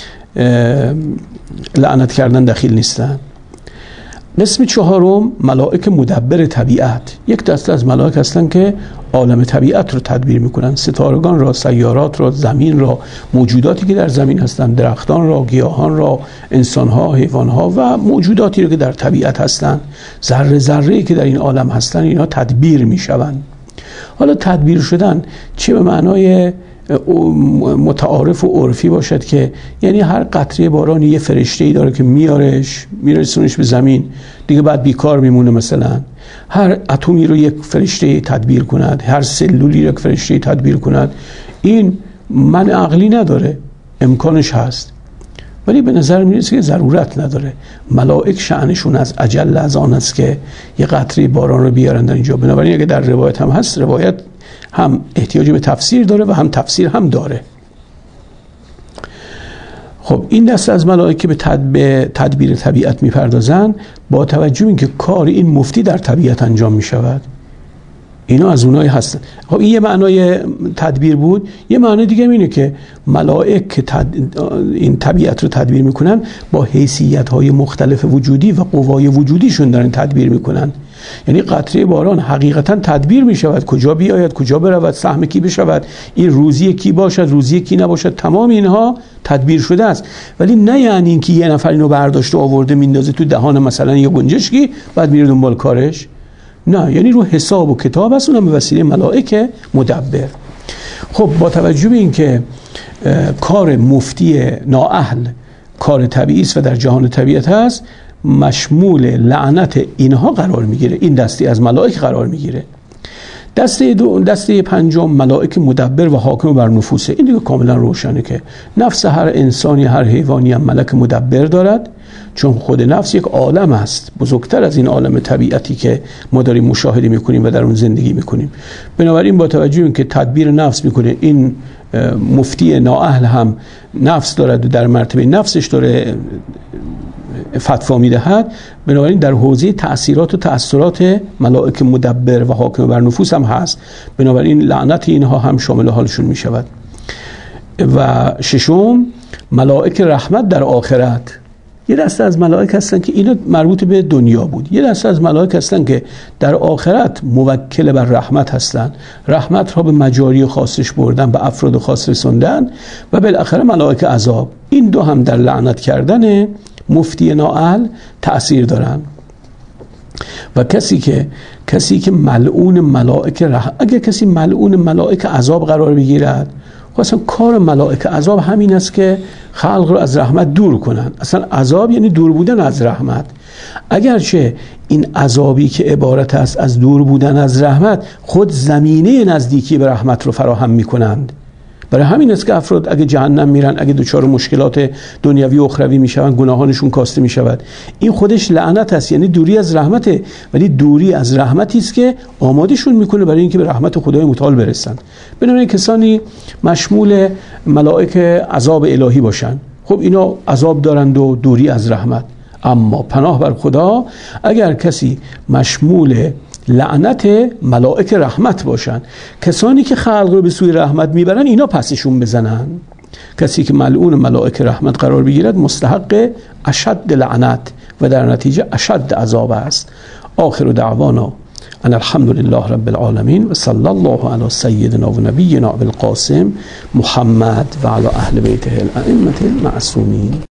لعنت کردن دخیل نیستن. قسم چهارم ملائک مدبر طبیعت. یک دسته از ملائک هستن که عالم طبیعت رو تدبیر میکنن، ستارگان را، سیارات را، زمین را، موجوداتی که در زمین هستن، درختان را، گیاهان را، انسانها، حیوانها و موجوداتی رو که در طبیعت هستن، ذره ذره‌ای که در این عالم هستن، اینا تدبیر میشوند. حالا تدبیر شدن چه به معنای متعارف و عرفی باشد که یعنی هر قطره بارانی یه فرشته‌ای داره که میرسونش به زمین، دیگه بعد بیکار میمونه، مثلا هر اتمی رو یک فرشته تدبیر کند، هر سلولی رو یک فرشته تدبیر کند، این من عقلی نداره، امکانش هست ولی به نظر میرسه که ضرورت نداره. ملائک شأنشون از اجل از آن است که یه قطره باران رو بیارن در اینجا. بنابراین اگه در روایت هم هست، روایت هم احتیاج به تفسیر داره و هم تفسیر هم داره. خب این دسته از ملائک که به تدبیر طبیعت میپردازن، با توجه اینکه کار این مفتی در طبیعت انجام میشود، اینا از اونایی هستن. خب این یه معنای تدبیر بود. یه معنی دیگه اینه که ملائک که این طبیعت رو تدبیر میکنن، با حیثیت‌های مختلف وجودی و قوای وجودیشون دارن تدبیر میکنن. یعنی قطره باران حقیقتا تدبیر میشود، کجا بیاید، کجا برود، سهم کی بشود، این روزی کی باشد، روزی کی نباشد، تمام اینها تدبیر شده است. ولی نه یعنی اینکه یه نفر اینو برداشته آورده میندازه تو دهان مثلا یه گنجشکی بعد میره دنبال کارش. نه، یعنی رو حساب و کتاب است، اونم به وسیله ملائک مدبر. خب با توجه به اینکه کار مفتی نااهل کار طبیعی است و در جهان طبیعت هست، مشمول لعنت اینها قرار میگیره، این دسته از ملائک قرار میگیره. دسته پنجم ملائک مدبر و حاکم بر نفوسه. این دیگه کاملا روشنه که نفس هر انسانی، هر حیوانی هم ملک مدبر دارد، چون خود نفس یک عالم است بزرگتر از این عالم طبیعتی که ما داریم مشاهده میکنیم و در اون زندگی میکنیم. بنابراین با توجه به اینکه تدبیر نفس میکنه، این مفتی نااهل هم نفس دارد و در مرتبه نفسش داره فتوا میدهد، بنابراین در حوزه تأثیرات و تأثیرات ملائک مدبر و حاکم بر نفوس هم هست. بنابراین لعنت اینها هم شامل حالشون میشود. و ششم ملائک رحمت در آخرت. یه دسته از ملائک هستن که اینا مربوط به دنیا بود، یه دسته از ملائک هستن که در آخرت موکل بر رحمت هستن، رحمت را به مجاری خاصش بردن، به افراد خاص رسوندن. و بالاخره ملائک عذاب، این دو هم در لعنت کردن مفتی نااهل تأثیر دارن. و کسی که ملعون ملائک اگه کسی ملعون ملائک عذاب قرار بگیرد، خب اصلا کار ملائک عذاب همین است که خلق رو از رحمت دور کنن. اصلا عذاب یعنی دور بودن از رحمت. اگرچه این عذابی که عبارت است از دور بودن از رحمت، خود زمینه نزدیکی به رحمت رو فراهم میکنند. برای همین است که افراد اگه جهنم میرن، اگه دچار مشکلات دنیوی و اخروی میشون، گناهانشون کاسته میشود، این خودش لعنت است، یعنی دوری از رحمته. ولی دوری از رحمتی است که آمادهشون میکنه برای اینکه به رحمت خدای متعال برسن. بنابراین کسانی مشمول ملائک عذاب الهی باشن، خب اینا عذاب دارند و دوری از رحمت. اما پناه بر خدا اگر کسی مشمول لعنت ملائک رحمت باشن، کسانی که خلق رو به سوی رحمت میبرن، اینا پسشون بزنن. کسی که ملعون ملائک رحمت قرار بگیرد مستحق اشد لعنت و در نتیجه اشد عذاب است. آخر دعوانا ان الحمد لله رب العالمین و صلی الله علی سیدنا و نبینا ابوالقاسم محمد و علی اهل بیته الائمه المعصومین.